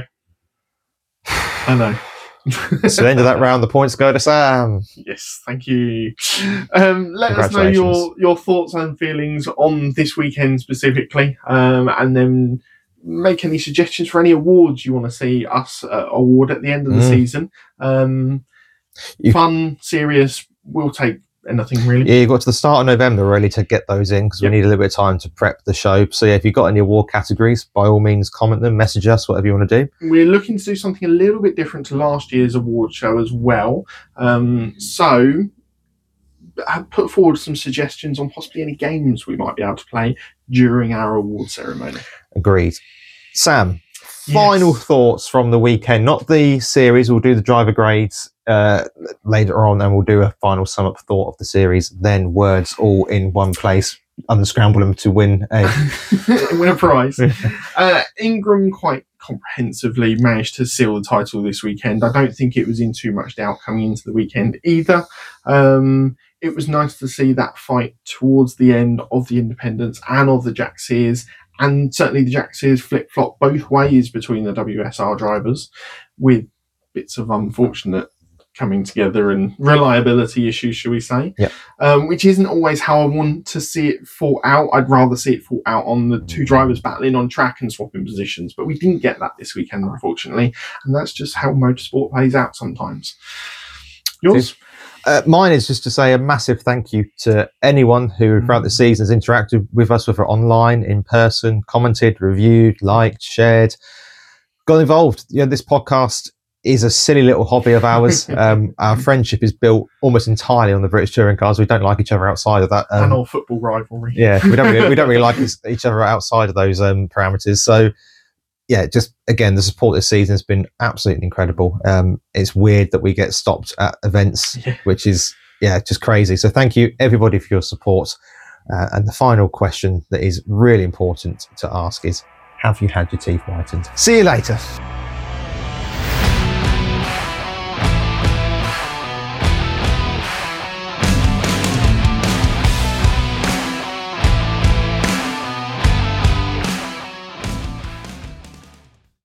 I know. So the end of that round, the points go to Sam. Yes, thank you. Um, let us know your, Congratulations. your thoughts and feelings on this weekend specifically, um, and then make any suggestions for any awards you want to see us uh, award at the end of the Mm. season. Um, You- fun, serious, we'll take anything really. Yeah, you got to the start of November really to get those in because Yep. we need a little bit of time to prep the show. So yeah, if you've got any award categories, by all means, comment them, message us, whatever you want to do. We're looking to do something a little bit different to last year's award show as well. Um, so, have put forward some suggestions on possibly any games we might be able to play during our award ceremony. Agreed. Sam, Yes. final thoughts from the weekend, not the series. We'll do the driver grades uh, later on, and we'll do a final sum up thought of the series. Then words all in one place, unscramble them to win a win a prize. uh, Ingram quite comprehensively managed to seal the title this weekend. I don't think it was in too much doubt coming into the weekend either. Um, it was nice to see that fight towards the end of the Independents and of the Jack Sears, and certainly the Jack Sears flip-flop both ways between the W S R drivers, with bits of unfortunate coming together and reliability issues, shall we say, yeah. um, which isn't always how I want to see it fall out. I'd rather see it fall out on the two drivers battling on track and swapping positions, but we didn't get that this weekend, unfortunately, and that's just how motorsport plays out sometimes. Yours? Uh, mine is just to say a massive thank you to anyone who throughout the season has interacted with us, whether online, in person, commented, reviewed, liked, shared, got involved. You know, this podcast is a silly little hobby of ours. Um, our friendship is built almost entirely on the British touring cars. We don't like each other outside of that. Um, and our football rivalry. Yeah, we don't really, we don't really like each other outside of those um, parameters. So, yeah, just again, the support this season has been absolutely incredible. Um, it's weird that we get stopped at events, yeah. which is, yeah, just crazy. So thank you, everybody, for your support. Uh, and the final question that is really important to ask is, have you had your teeth whitened? See you later.